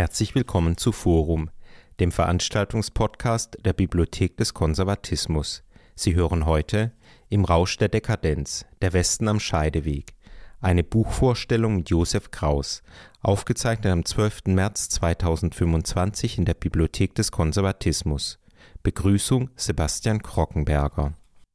Herzlich willkommen zu Forum, dem Veranstaltungspodcast der Bibliothek des Konservatismus. Sie hören heute Im Rausch der Dekadenz, der Westen am Scheideweg, eine Buchvorstellung mit Josef Kraus, aufgezeichnet am 12. März 2025 in der Bibliothek des Konservatismus. Begrüßung Sebastian Krockenberger.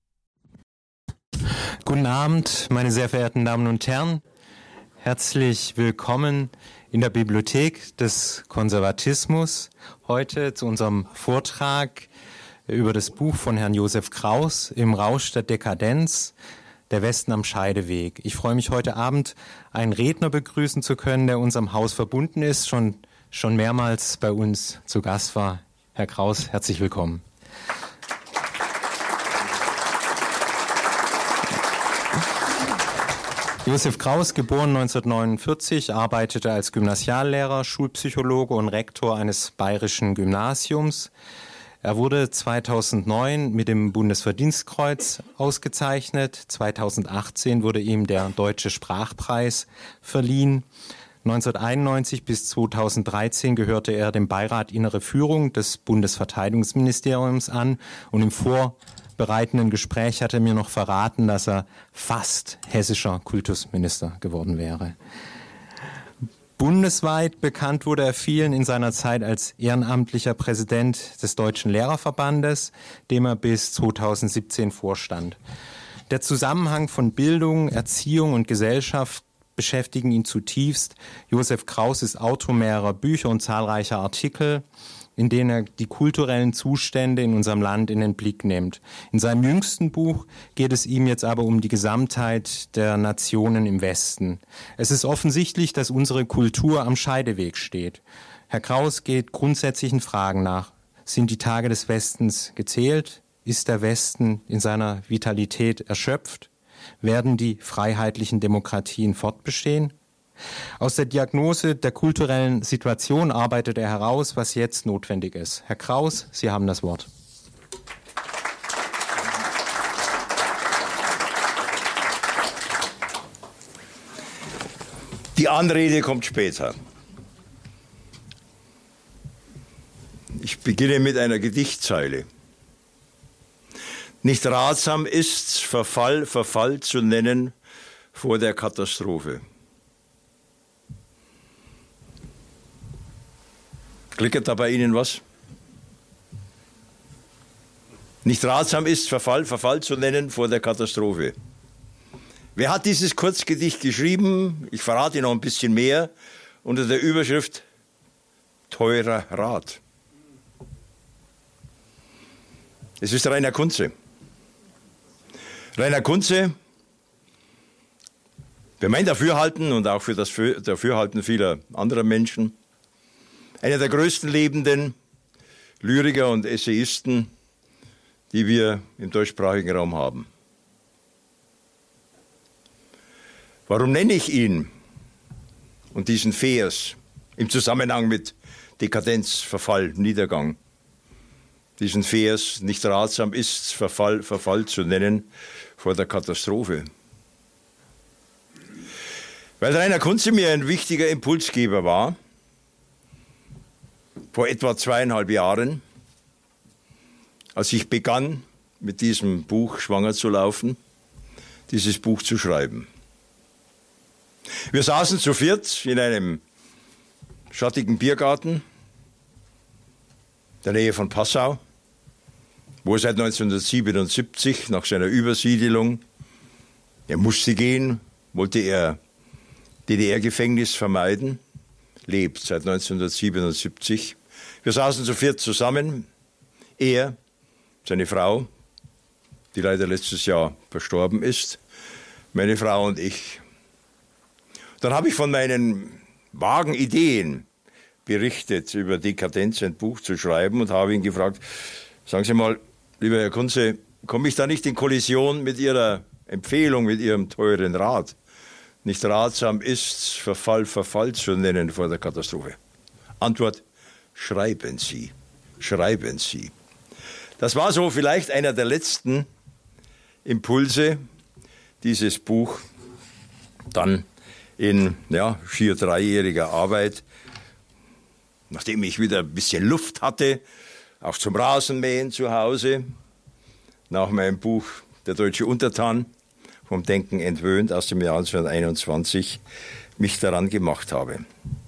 Guten Abend, meine sehr verehrten Damen und Herren. Herzlich willkommen in der Bibliothek des Konservatismus. Heute zu unserem Vortrag über das Buch von Herrn Josef Kraus, Im Rausch der Dekadenz, der Westen am Scheideweg. Ich freue mich heute Abend, einen Redner begrüßen zu können, der unserem Haus verbunden ist, schon mehrmals bei uns zu Gast war. Herr Kraus, herzlich willkommen. Josef Kraus, geboren 1949, arbeitete als Gymnasiallehrer, Schulpsychologe und Rektor eines bayerischen Gymnasiums. Er wurde 2009 mit dem Bundesverdienstkreuz ausgezeichnet. 2018 wurde ihm der Deutsche Sprachpreis verliehen. 1991 bis 2013 gehörte er dem Beirat Innere Führung des Bundesverteidigungsministeriums an und im vorbereitenden Gespräch hat er mir noch verraten, dass er fast hessischer Kultusminister geworden wäre. Bundesweit bekannt wurde er vielen in seiner Zeit als ehrenamtlicher Präsident des Deutschen Lehrerverbandes, dem er bis 2017 vorstand. Der Zusammenhang von Bildung, Erziehung und Gesellschaft beschäftigen ihn zutiefst. Josef Kraus ist Autor mehrerer Bücher und zahlreicher Artikel, in denen er die kulturellen Zustände in unserem Land in den Blick nimmt. In seinem jüngsten Buch geht es ihm jetzt aber um die Gesamtheit der Nationen im Westen. Es ist offensichtlich, dass unsere Kultur am Scheideweg steht. Herr Kraus geht grundsätzlichen Fragen nach. Sind die Tage des Westens gezählt? Ist der Westen in seiner Vitalität erschöpft? Werden die freiheitlichen Demokratien fortbestehen? Aus der Diagnose der kulturellen Situation arbeitet er heraus, was jetzt notwendig ist. Herr Kraus, Sie haben das Wort. Die Anrede kommt später. Ich beginne mit einer Gedichtzeile. Nicht ratsam ist's, Verfall zu nennen vor der Katastrophe. Klickert da bei Ihnen was? Nicht ratsam ist, Verfall zu nennen vor der Katastrophe. Wer hat dieses Kurzgedicht geschrieben? Ich verrate Ihnen noch ein bisschen mehr unter der Überschrift Teurer Rat. Es ist Rainer Kunze. Rainer Kunze, für mein Dafürhalten und auch für das Dafürhalten vieler anderer Menschen, einer der größten lebenden Lyriker und Essayisten, die wir im deutschsprachigen Raum haben. Warum nenne ich ihn und diesen Vers im Zusammenhang mit Dekadenz, Verfall, Niedergang? Diesen Vers, nicht ratsam ist's, Verfall zu nennen vor der Katastrophe. Weil Rainer Kunze mir ein wichtiger Impulsgeber war, vor etwa 2,5 Jahren, als ich begann, mit diesem Buch schwanger zu laufen, dieses Buch zu schreiben. Wir saßen zu viert in einem schattigen Biergarten in der Nähe von Passau, wo er seit 1977 nach seiner Übersiedelung, er musste gehen, wollte er DDR-Gefängnis vermeiden, lebt seit 1977. Wir saßen zu viert zusammen, er, seine Frau, die leider letztes Jahr verstorben ist, meine Frau und ich. Dann habe ich von meinen vagen Ideen berichtet, über Dekadenz ein Buch zu schreiben und habe ihn gefragt, sagen Sie mal, lieber Herr Kunze, komme ich da nicht in Kollision mit Ihrer Empfehlung, mit Ihrem teuren Rat? Nicht ratsam ist's, Verfall zu nennen vor der Katastrophe. Antwort, schreiben Sie. Das war so vielleicht einer der letzten Impulse, dieses Buch dann in schier 3-jähriger Arbeit nachdem ich wieder ein bisschen Luft hatte, auch zum Rasenmähen zu Hause, nach meinem Buch Der deutsche Untertan, vom Denken entwöhnt aus dem Jahr 1921, mich daran gemacht habe.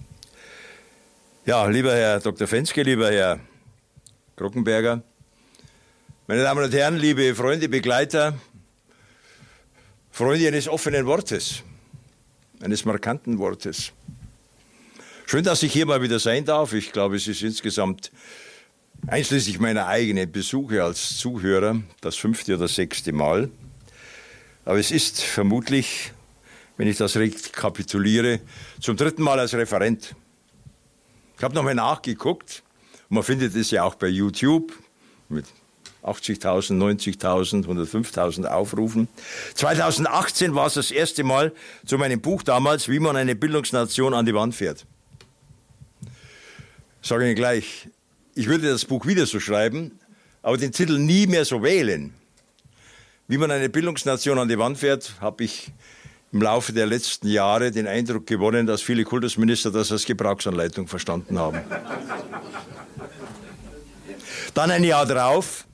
Ja, lieber Herr Dr. Fenske, lieber Herr Krockenberger, meine Damen und Herren, liebe Freunde, Begleiter, Freunde eines offenen Wortes, eines markanten Wortes. Schön, dass ich hier mal wieder sein darf. Ich glaube, es ist insgesamt, einschließlich meiner eigenen Besuche als Zuhörer, das 5. oder 6. Mal. Aber es ist vermutlich, wenn ich das rekapituliere, zum 3. Mal als Referent. Ich habe nochmal nachgeguckt. Man findet es ja auch bei YouTube mit 80.000, 90.000, 105.000 Aufrufen. 2018 war es das erste Mal zu meinem Buch damals, wie man eine Bildungsnation an die Wand fährt. Ich sage Ihnen gleich, ich würde das Buch wieder so schreiben, aber den Titel nie mehr so wählen. Wie man eine Bildungsnation an die Wand fährt, habe ich im Laufe der letzten Jahre den Eindruck gewonnen, dass viele Kultusminister das als Gebrauchsanleitung verstanden haben. Dann ein Jahr drauf,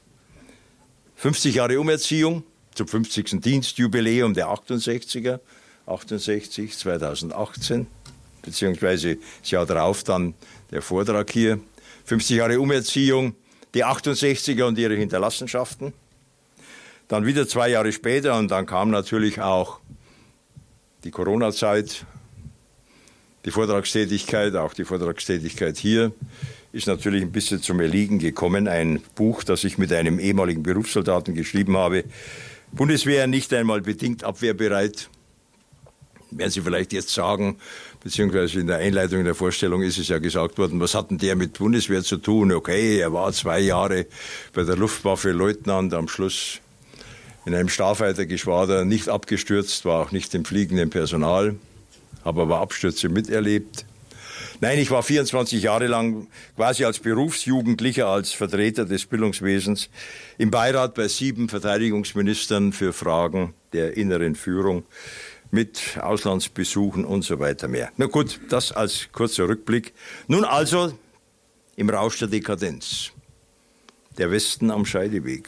50 Jahre Umerziehung, zum 50. Dienstjubiläum der 68er, 68, 2018, beziehungsweise das Jahr darauf dann der Vortrag hier, 50 Jahre Umerziehung, die 68er und ihre Hinterlassenschaften. Dann wieder 2 Jahre später und dann kam natürlich auch die Corona-Zeit, die Vortragstätigkeit, auch die Vortragstätigkeit hier, ist natürlich ein bisschen zum Erliegen gekommen. Ein Buch, das ich mit einem ehemaligen Berufssoldaten geschrieben habe. Bundeswehr nicht einmal bedingt abwehrbereit. Werden Sie vielleicht jetzt sagen, beziehungsweise in der Einleitung, in der Vorstellung ist es ja gesagt worden, was hat denn der mit Bundeswehr zu tun? Okay, er war 2 Jahre bei der Luftwaffe Leutnant, am Schluss in einem Starfightergeschwader, nicht abgestürzt, war auch nicht im fliegenden Personal, habe aber Abstürze miterlebt. Nein, ich war 24 Jahre lang quasi als Berufsjugendlicher, als Vertreter des Bildungswesens im Beirat bei 7 Verteidigungsministern für Fragen der inneren Führung mit Auslandsbesuchen und so weiter mehr. Na gut, das als kurzer Rückblick. Nun also im Rausch der Dekadenz. Der Westen am Scheideweg.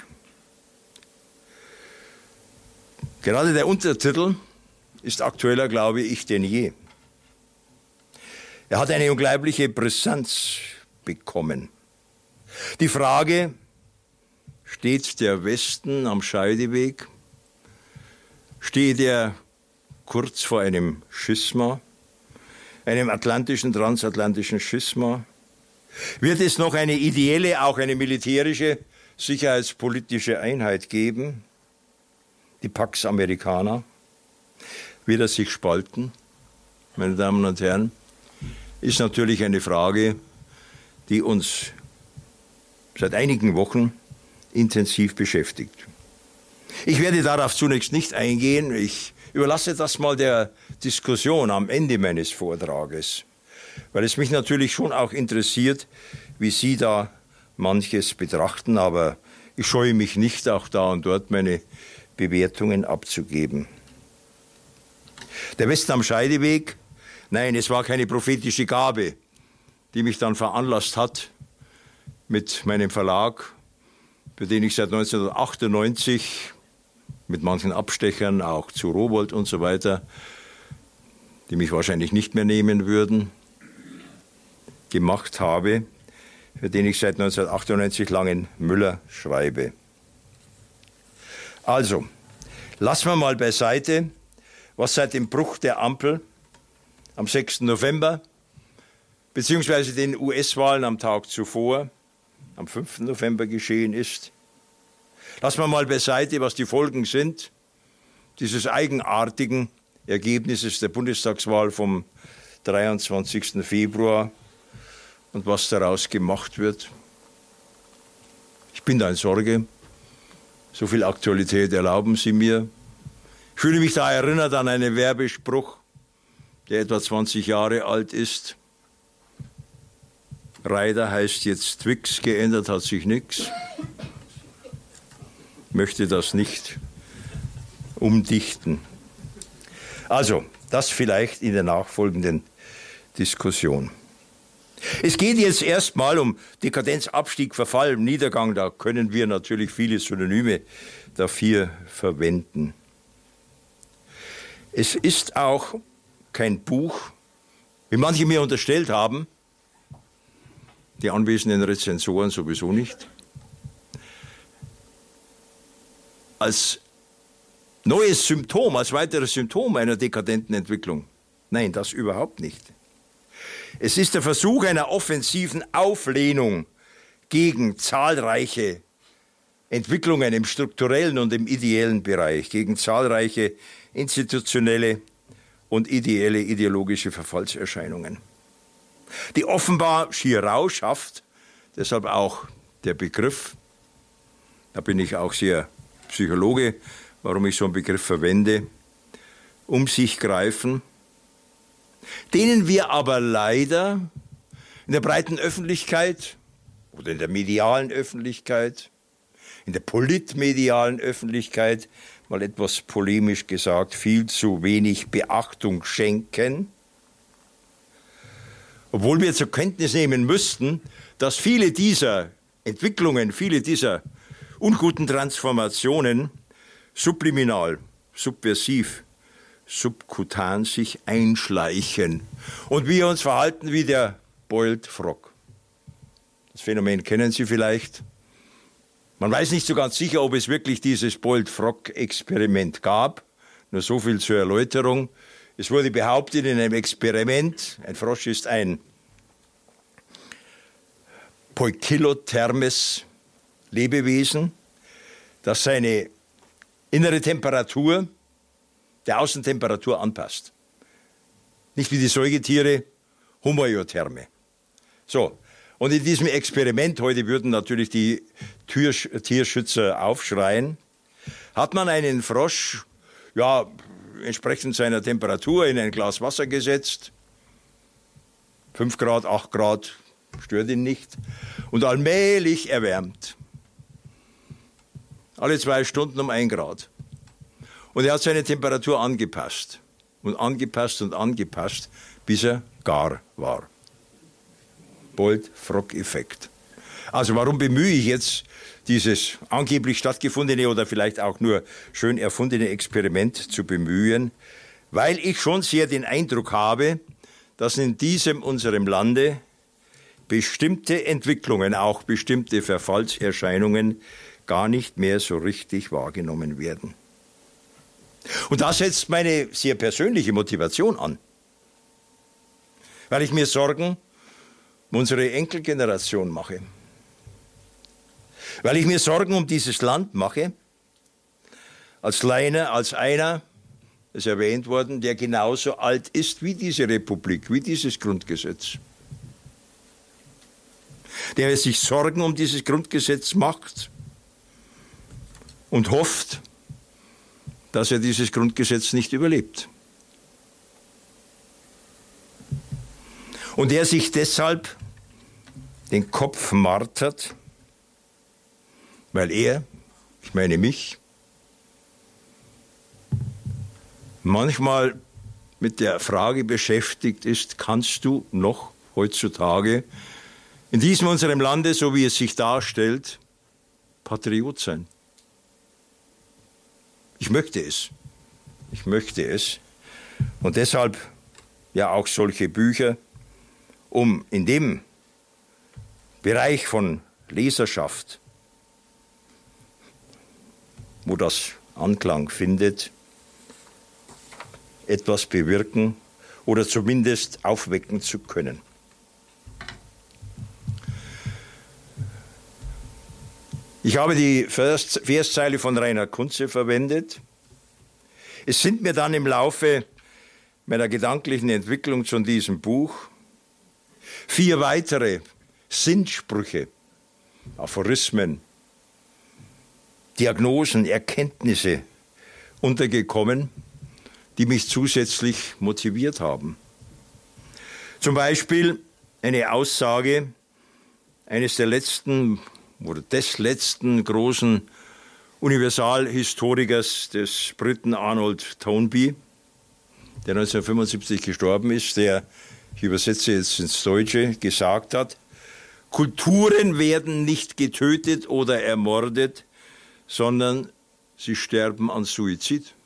Gerade der Untertitel ist aktueller, glaube ich, denn je. Er hat eine unglaubliche Brisanz bekommen. Die Frage, steht der Westen am Scheideweg? Steht er kurz vor einem Schisma, einem transatlantischen Schisma? Wird es noch eine ideelle, auch eine militärische, sicherheitspolitische Einheit geben? Die Pax Americana? Wird er sich spalten? Meine Damen und Herren, ist natürlich eine Frage, die uns seit einigen Wochen intensiv beschäftigt. Ich werde darauf zunächst nicht eingehen. Ich überlasse das mal der Diskussion am Ende meines Vortrages, weil es mich natürlich schon auch interessiert, wie Sie da manches betrachten, aber ich scheue mich nicht, auch da und dort meine Bewertungen abzugeben. Der Westen am Scheideweg. Nein, es war keine prophetische Gabe, die mich dann veranlasst hat, mit meinem Verlag, für den ich seit 1998 mit manchen Abstechern, auch zu Rowohlt und so weiter, die mich wahrscheinlich nicht mehr nehmen würden, gemacht habe, für den ich seit 1998 Langenmüller schreibe. Also, lassen wir mal beiseite, was seit dem Bruch der Ampel am 6. November, beziehungsweise den US-Wahlen am Tag zuvor, am 5. November geschehen ist. Lassen wir mal beiseite, was die Folgen sind dieses eigenartigen Ergebnisses der Bundestagswahl vom 23. Februar und was daraus gemacht wird. Ich bin da in Sorge. So viel Aktualität erlauben Sie mir. Ich fühle mich da erinnert an einen Werbespruch, der etwa 20 Jahre alt ist. Reider heißt jetzt Twix, geändert hat sich nichts. Möchte das nicht umdichten. Also, das vielleicht in der nachfolgenden Diskussion. Es geht jetzt erstmal um Dekadenz, Abstieg, Verfall, Niedergang. Da können wir natürlich viele Synonyme dafür verwenden. Es ist auch kein Buch, wie manche mir unterstellt haben, die anwesenden Rezensoren sowieso nicht, als neues Symptom, als weiteres Symptom einer dekadenten Entwicklung. Nein, das überhaupt nicht. Es ist der Versuch einer offensiven Auflehnung gegen zahlreiche Entwicklungen im strukturellen und im ideellen Bereich, gegen zahlreiche institutionelle und ideelle ideologische Verfallserscheinungen, die offenbar schier rau schafft, deshalb auch der Begriff, da bin ich auch sehr Psychologe, warum ich so einen Begriff verwende, um sich greifen, denen wir aber leider in der breiten Öffentlichkeit oder in der medialen Öffentlichkeit, in der politmedialen Öffentlichkeit, mal etwas polemisch gesagt, viel zu wenig Beachtung schenken, obwohl wir zur Kenntnis nehmen müssten, dass viele dieser Entwicklungen, viele dieser unguten Transformationen subliminal, subversiv, subkutan sich einschleichen und wir uns verhalten wie der Boiled Frog. Das Phänomen kennen Sie vielleicht. Man weiß nicht so ganz sicher, ob es wirklich dieses Boiled Frog Experiment gab. Nur so viel zur Erläuterung. Es wurde behauptet in einem Experiment, ein Frosch ist ein poikilothermes Lebewesen, das seine innere Temperatur der Außentemperatur anpasst. Nicht wie die Säugetiere, Homoiotherme. So, und in diesem Experiment, heute würden natürlich die Tierschützer aufschreien, hat man einen Frosch, ja, entsprechend seiner Temperatur in ein Glas Wasser gesetzt. 5 Grad, 8 Grad, stört ihn nicht. Und allmählich erwärmt. Alle 2 Stunden um 1 Grad. Und er hat seine Temperatur angepasst. Und angepasst und angepasst, bis er gar war. Boiled-Frog-Effekt. Also warum bemühe ich jetzt dieses angeblich stattgefundene oder vielleicht auch nur schön erfundene Experiment zu bemühen? Weil ich schon sehr den Eindruck habe, dass in diesem unserem Lande bestimmte Entwicklungen, auch bestimmte Verfallserscheinungen gar nicht mehr so richtig wahrgenommen werden. Und da setzt meine sehr persönliche Motivation an. Weil ich mir Sorgen um unsere Enkelgeneration mache. Weil ich mir Sorgen um dieses Land mache, als einer, ist erwähnt worden, der genauso alt ist wie diese Republik, wie dieses Grundgesetz. Der sich Sorgen um dieses Grundgesetz macht und hofft, dass er dieses Grundgesetz nicht überlebt. Und er sich deshalb den Kopf martert, weil er, ich meine mich, manchmal mit der Frage beschäftigt ist, kannst du noch heutzutage in diesem unserem Lande, so wie es sich darstellt, Patriot sein? Ich möchte es. Ich möchte es. Und deshalb ja auch solche Bücher, um in dem Bereich von Leserschaft, wo das Anklang findet, etwas bewirken oder zumindest aufwecken zu können. Ich habe die Verszeile von Reinhard Kunze verwendet. Es sind mir dann im Laufe meiner gedanklichen Entwicklung zu diesem Buch 4 weitere Sinnsprüche, Aphorismen, Diagnosen, Erkenntnisse untergekommen, die mich zusätzlich motiviert haben. Zum Beispiel eine Aussage eines der letzten oder des letzten großen Universalhistorikers des Briten Arnold Toynbee, der 1975 gestorben ist, der ich übersetze jetzt ins Deutsche, gesagt hat, Kulturen werden nicht getötet oder ermordet, sondern sie sterben an Suizid.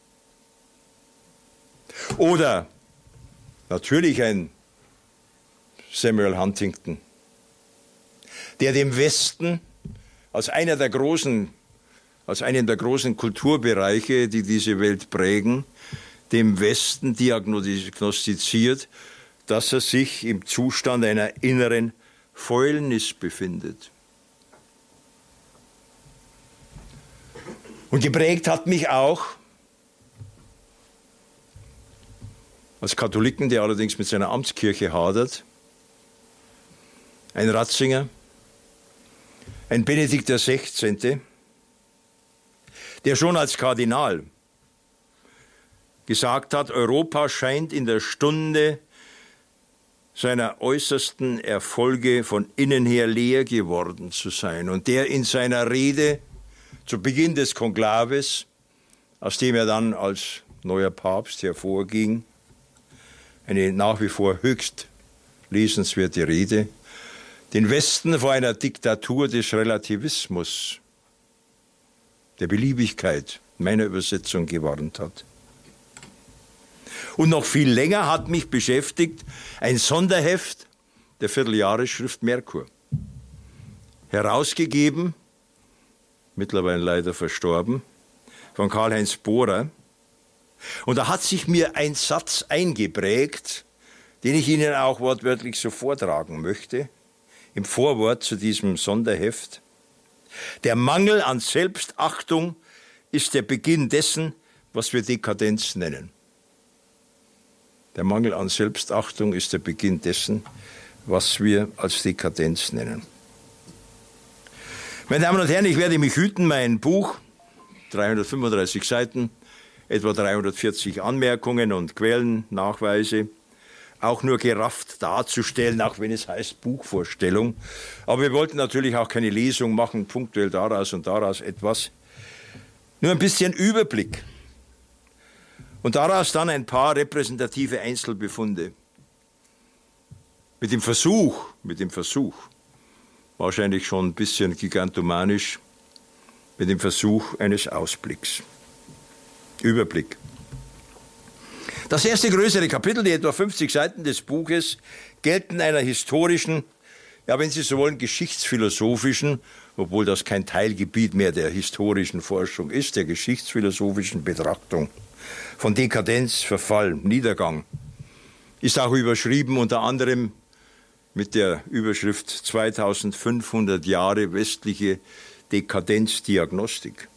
Oder natürlich ein Samuel Huntington, der dem Westen als einem der großen Kulturbereiche, die diese Welt prägen, dem Westen diagnostiziert, dass er sich im Zustand einer inneren Fäulnis befindet. Und geprägt hat mich auch, als Katholiken, der allerdings mit seiner Amtskirche hadert, ein Ratzinger, ein Benedikt XVI., der schon als Kardinal gesagt hat, Europa scheint in der Stunde seiner äußersten Erfolge von innen her leer geworden zu sein. Und der in seiner Rede zu Beginn des Konklaves, aus dem er dann als neuer Papst hervorging, eine nach wie vor höchst lesenswerte Rede, den Westen vor einer Diktatur des Relativismus, der Beliebigkeit, meiner Übersetzung, gewarnt hat. Und noch viel länger hat mich beschäftigt ein Sonderheft der Vierteljahresschrift Merkur, herausgegeben, mittlerweile leider verstorben, von Karl-Heinz Bohrer. Und da hat sich mir ein Satz eingeprägt, den ich Ihnen auch wortwörtlich so vortragen möchte, im Vorwort zu diesem Sonderheft. Der Mangel an Selbstachtung ist der Beginn dessen, was wir Dekadenz nennen. Der Mangel an Selbstachtung ist der Beginn dessen, was wir als Dekadenz nennen. Meine Damen und Herren, ich werde mich hüten, mein Buch, 335 Seiten, etwa 340 Anmerkungen und Quellennachweise, auch nur gerafft darzustellen, auch wenn es heißt Buchvorstellung. Aber wir wollten natürlich auch keine Lesung machen, punktuell daraus und daraus etwas. Nur ein bisschen Überblick. Und daraus dann ein paar repräsentative Einzelbefunde. Mit dem Versuch, wahrscheinlich schon ein bisschen gigantomanisch, mit dem Versuch eines Ausblicks. Überblick. Das erste größere Kapitel, die etwa 50 Seiten des Buches, gelten einer historischen, ja, wenn Sie so wollen, geschichtsphilosophischen, obwohl das kein Teilgebiet mehr der historischen Forschung ist, der geschichtsphilosophischen Betrachtung von Dekadenz, Verfall, Niedergang. Ist auch überschrieben unter anderem mit der Überschrift 2500 Jahre westliche Dekadenzdiagnostik.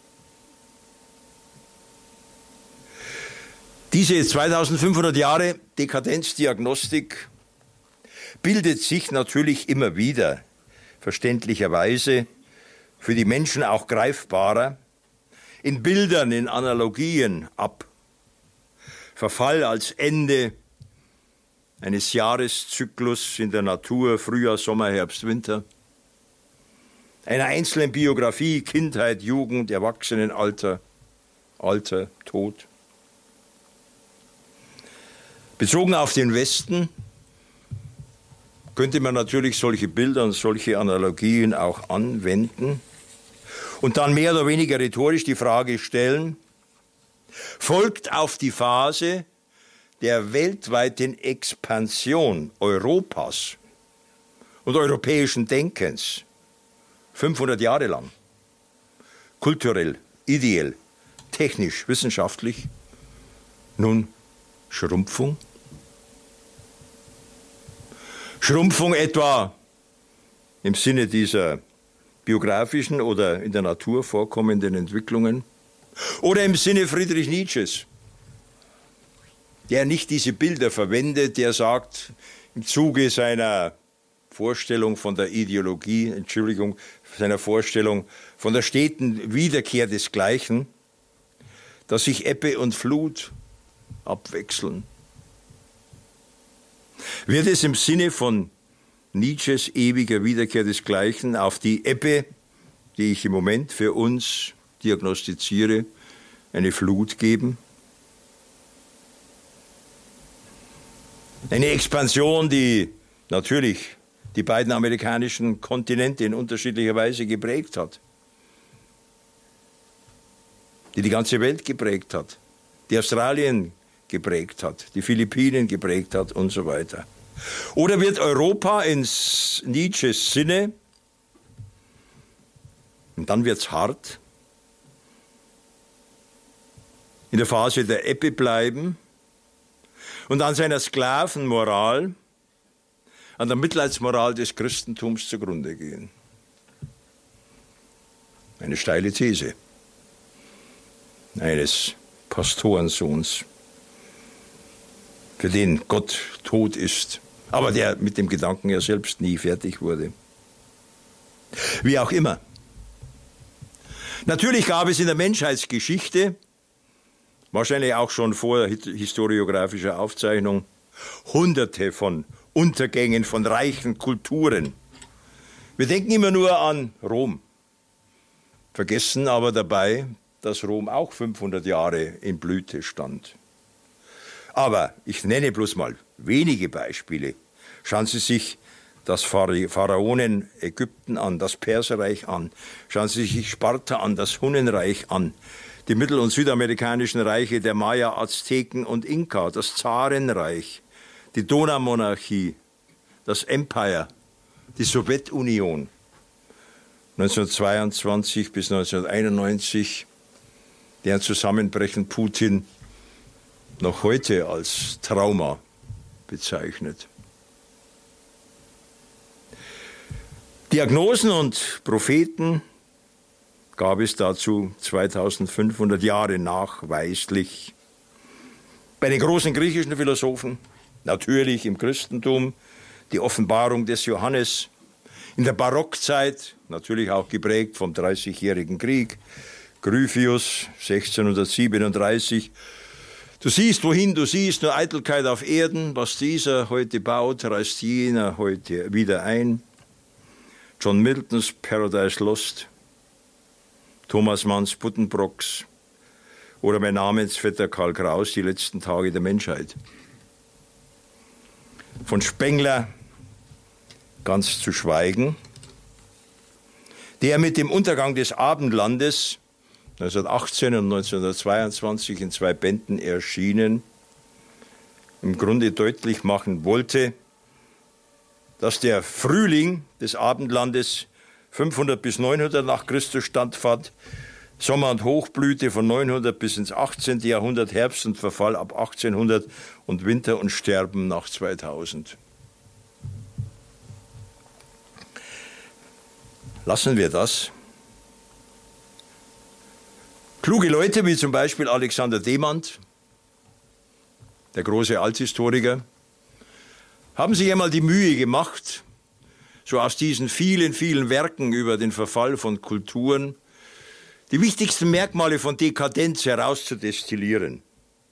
Diese 2500 Jahre Dekadenzdiagnostik bildet sich natürlich immer wieder, verständlicherweise, für die Menschen auch greifbarer, in Bildern, in Analogien ab. Verfall als Ende eines Jahreszyklus in der Natur, Frühjahr, Sommer, Herbst, Winter. Einer einzelnen Biografie, Kindheit, Jugend, Erwachsenenalter, Alter, Tod. Bezogen auf den Westen könnte man natürlich solche Bilder und solche Analogien auch anwenden und dann mehr oder weniger rhetorisch die Frage stellen, folgt auf die Phase der weltweiten Expansion Europas und europäischen Denkens 500 Jahre lang, kulturell, ideell, technisch, wissenschaftlich, nun Schrumpfung? Schrumpfung etwa im Sinne dieser biografischen oder in der Natur vorkommenden Entwicklungen oder im Sinne Friedrich Nietzsches, der nicht diese Bilder verwendet, der sagt, im Zuge seiner Vorstellung von der Ideologie, seiner Vorstellung von der steten Wiederkehr desgleichen, dass sich Ebbe und Flut abwechseln. Wird es im Sinne von Nietzsches ewiger Wiederkehr desgleichen auf die Ebbe, die ich im Moment für uns diagnostiziere, eine Flut geben? Eine Expansion, die natürlich die beiden amerikanischen Kontinente in unterschiedlicher Weise geprägt hat. Die ganze Welt geprägt hat. Die Australien geprägt hat, die Philippinen geprägt hat und so weiter. Oder wird Europa in Nietzsches Sinne, und dann wird es hart, in der Phase der Ebbe bleiben und an seiner Sklavenmoral, an der Mitleidsmoral des Christentums zugrunde gehen? Eine steile These eines Pastorensohns, für den Gott tot ist, aber der mit dem Gedanken ja selbst nie fertig wurde. Wie auch immer. Natürlich gab es in der Menschheitsgeschichte, wahrscheinlich auch schon vor historiografischer Aufzeichnung, Hunderte von Untergängen von reichen Kulturen. Wir denken immer nur an Rom, vergessen aber dabei, dass Rom auch 500 Jahre in Blüte stand. Aber ich nenne bloß mal wenige Beispiele. Schauen Sie sich das Pharaonen Ägypten an, das Perserreich an. Schauen Sie sich Sparta an, das Hunnenreich an. Die mittel- und südamerikanischen Reiche der Maya, Azteken und Inka, das Zarenreich, die Donaumonarchie, das Empire, die Sowjetunion. 1922 bis 1991, deren Zusammenbrechen Putin noch heute als Trauma bezeichnet. Diagnosen und Propheten gab es dazu 2500 Jahre nachweislich. Bei den großen griechischen Philosophen, natürlich im Christentum, die Offenbarung des Johannes, in der Barockzeit, natürlich auch geprägt vom Dreißigjährigen Krieg, Gryphius 1637. Du siehst, wohin du siehst, nur Eitelkeit auf Erden. Was dieser heute baut, reißt jener heute wieder ein. John Miltons Paradise Lost, Thomas Manns Buddenbrooks oder mein Namensvetter Karl Kraus, Die letzten Tage der Menschheit. Von Spengler ganz zu schweigen, der mit dem Untergang des Abendlandes 1918 und 1922 in 2 Bänden erschienen, im Grunde deutlich machen wollte, dass der Frühling des Abendlandes 500 bis 900 nach Christus stattfand, Sommer- und Hochblüte von 900 bis ins 18. Jahrhundert, Herbst und Verfall ab 1800 und Winter und Sterben nach 2000. Lassen wir das. Kluge Leute wie zum Beispiel Alexander Demand, der große Althistoriker, haben sich einmal die Mühe gemacht, so aus diesen vielen, vielen Werken über den Verfall von Kulturen die wichtigsten Merkmale von Dekadenz herauszudestillieren.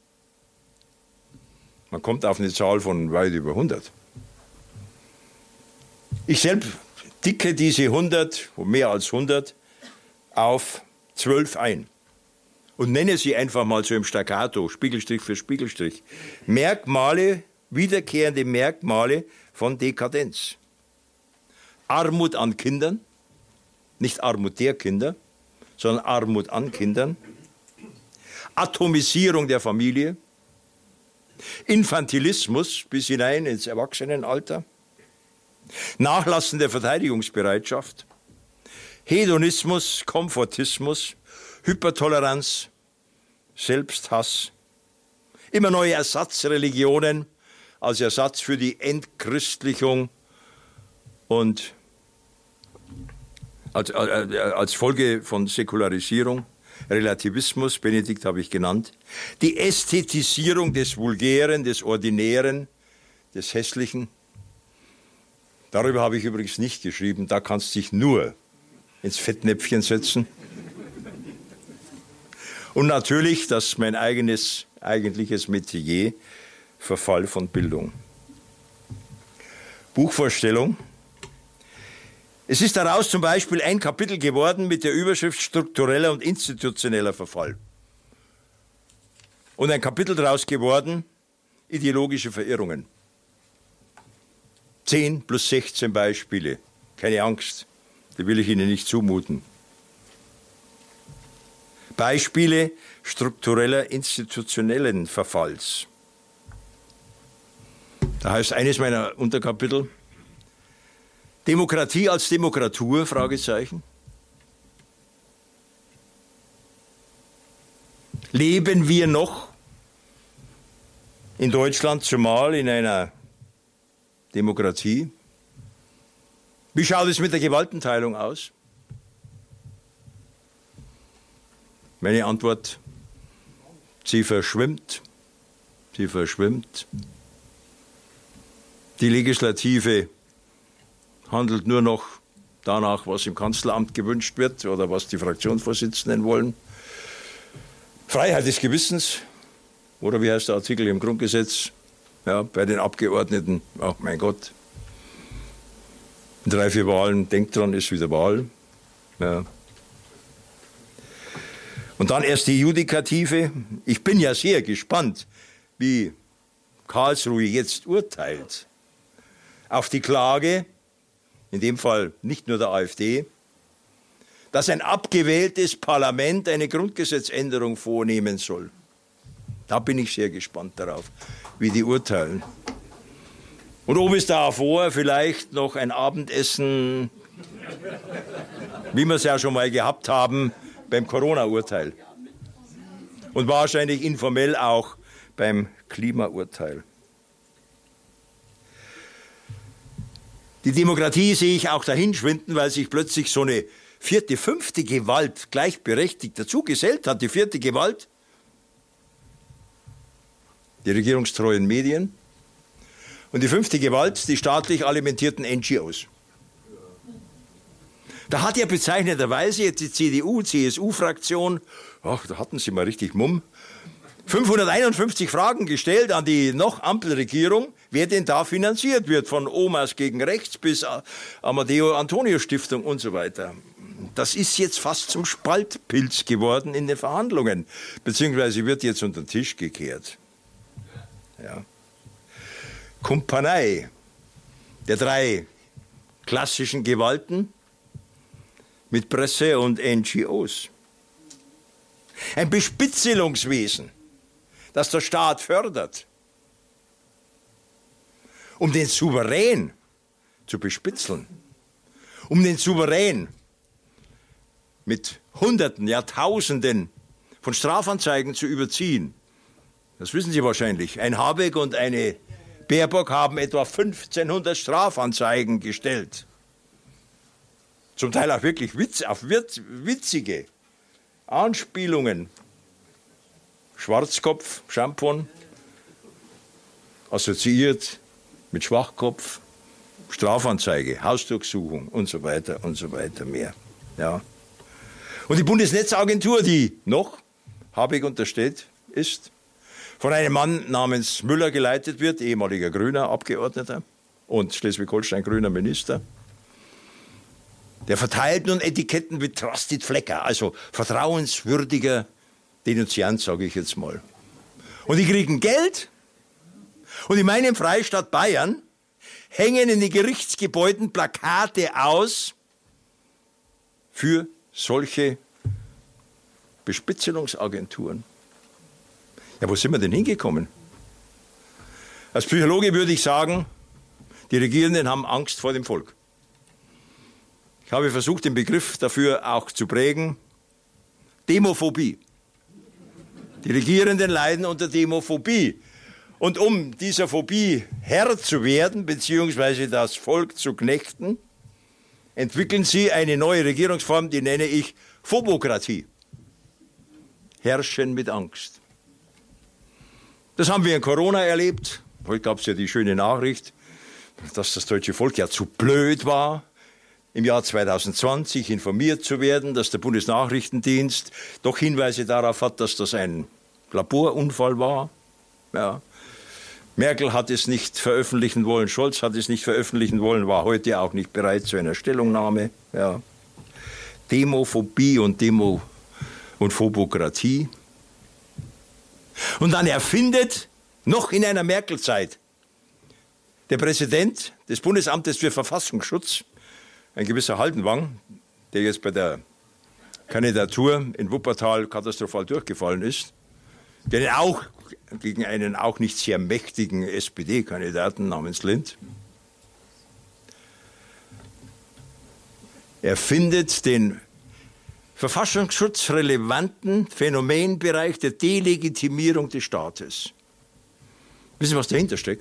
Man kommt auf eine Zahl von weit über 100. Ich selbst dicke diese 100, mehr als 100, auf 12 ein. Und nenne sie einfach mal so im Staccato, Spiegelstrich für Spiegelstrich. Merkmale, wiederkehrende Merkmale von Dekadenz. Armut an Kindern, nicht Armut der Kinder, sondern Armut an Kindern. Atomisierung der Familie. Infantilismus bis hinein ins Erwachsenenalter. Nachlassen der Verteidigungsbereitschaft. Hedonismus, Komfortismus, Hypertoleranz, Selbsthass, immer neue Ersatzreligionen als Ersatz für die Entchristlichung und als Folge von Säkularisierung, Relativismus, Benedikt habe ich genannt, die Ästhetisierung des Vulgären, des Ordinären, des Hässlichen. Darüber habe ich übrigens nicht geschrieben, da kannst du dich nur ins Fettnäpfchen setzen. Und natürlich, das ist mein eigentliches Metier, Verfall von Bildung. Buchvorstellung. Es ist daraus zum Beispiel ein Kapitel geworden mit der Überschrift Struktureller und institutioneller Verfall. Und ein Kapitel daraus geworden, ideologische Verirrungen. 10 plus 16 Beispiele. Keine Angst, die will ich Ihnen nicht zumuten. Beispiele struktureller institutionellen Verfalls. Da heißt eines meiner Unterkapitel, Demokratie als Demokratur, Fragezeichen. Leben wir noch in Deutschland, zumal in einer Demokratie? Wie schaut es mit der Gewaltenteilung aus? Meine Antwort, sie verschwimmt. Sie verschwimmt. Die Legislative handelt nur noch danach, was im Kanzleramt gewünscht wird oder was die Fraktionsvorsitzenden wollen. Freiheit des Gewissens, oder wie heißt der Artikel im Grundgesetz? Ja, bei den Abgeordneten, ach mein Gott, in 3, 4 Wahlen, denkt dran, ist wieder Wahl. Ja. Und dann erst die Judikative. Ich bin ja sehr gespannt, wie Karlsruhe jetzt urteilt auf die Klage, in dem Fall nicht nur der AfD, dass ein abgewähltes Parlament eine Grundgesetzänderung vornehmen soll. Da bin ich sehr gespannt darauf, wie die urteilen. Und ob es davor vielleicht noch ein Abendessen, wie wir es ja schon mal gehabt haben, beim Corona-Urteil. Und wahrscheinlich informell auch beim Klimaurteil. Die Demokratie sehe ich auch dahinschwinden, weil sich plötzlich so eine 4., 5. Gewalt gleichberechtigt dazu gesellt hat. Die 4. Gewalt, die regierungstreuen Medien. Und die 5. Gewalt, die staatlich alimentierten NGOs. Da hat ja bezeichneterweise jetzt die CDU-CSU-Fraktion, ach, da hatten sie mal richtig Mumm, 551 Fragen gestellt an die noch Ampelregierung, wer denn da finanziert wird, von Omas gegen Rechts bis Amadeo-Antonio-Stiftung und so weiter. Das ist jetzt fast zum Spaltpilz geworden in den Verhandlungen, beziehungsweise wird jetzt unter den Tisch gekehrt. Ja. Kumpanei der 3 klassischen Gewalten mit Presse und NGOs. Ein Bespitzelungswesen, das der Staat fördert, um den Souverän zu bespitzeln, um den Souverän mit Hunderten, ja Tausenden von Strafanzeigen zu überziehen. Das wissen Sie wahrscheinlich. Ein Habeck und eine Baerbock haben etwa 1500 Strafanzeigen gestellt. Zum Teil auch wirklich witzige Anspielungen. Schwarzkopf, Schampon, assoziiert mit Schwachkopf, Strafanzeige, Hausdurchsuchung und so weiter mehr. Ja. Und die Bundesnetzagentur, die noch Habeck untersteht, ist von einem Mann namens Müller geleitet wird, ehemaliger grüner Abgeordneter und Schleswig-Holstein grüner Minister. Der verteilt nun Etiketten wie Trusted Flecker, also vertrauenswürdiger Denunziant, sage ich jetzt mal. Und die kriegen Geld. Und in meinem Freistaat Bayern hängen in den Gerichtsgebäuden Plakate aus für solche Bespitzelungsagenturen. Ja, wo sind wir denn hingekommen? Als Psychologe würde ich sagen, die Regierenden haben Angst vor dem Volk. Ich habe versucht, den Begriff dafür auch zu prägen. Demophobie. Die Regierenden leiden unter Demophobie. Und um dieser Phobie Herr zu werden, beziehungsweise das Volk zu knechten, entwickeln sie eine neue Regierungsform, die nenne ich Phobokratie. Herrschen mit Angst. Das haben wir in Corona erlebt. Heute gab es ja die schöne Nachricht, dass das deutsche Volk ja zu blöd war, im Jahr 2020 informiert zu werden, dass der Bundesnachrichtendienst doch Hinweise darauf hat, dass das ein Laborunfall war. Ja. Merkel hat es nicht veröffentlichen wollen, Scholz hat es nicht veröffentlichen wollen, war heute auch nicht bereit zu einer Stellungnahme. Ja. Demophobie und Phobokratie. Und dann erfindet, noch in einer Merkel-Zeit, Der Präsident des Bundesamtes für Verfassungsschutz, ein gewisser Haldenwang, der jetzt bei der Kandidatur in Wuppertal katastrophal durchgefallen ist, der auch gegen einen auch nicht sehr mächtigen SPD-Kandidaten namens Lind, er findet den verfassungsschutzrelevanten Phänomenbereich der Delegitimierung des Staates. Wissen Sie, was dahinter steckt?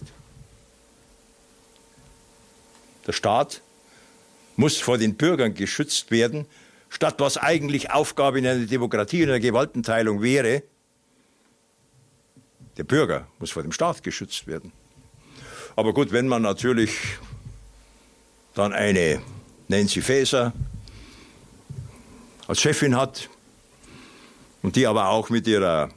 Der Staat muss vor den Bürgern geschützt werden, statt was eigentlich Aufgabe in einer Demokratie und einer Gewaltenteilung wäre. Der Bürger muss vor dem Staat geschützt werden. Aber gut, wenn man natürlich dann eine Nancy Faeser als Chefin hat und die aber auch mit ihrer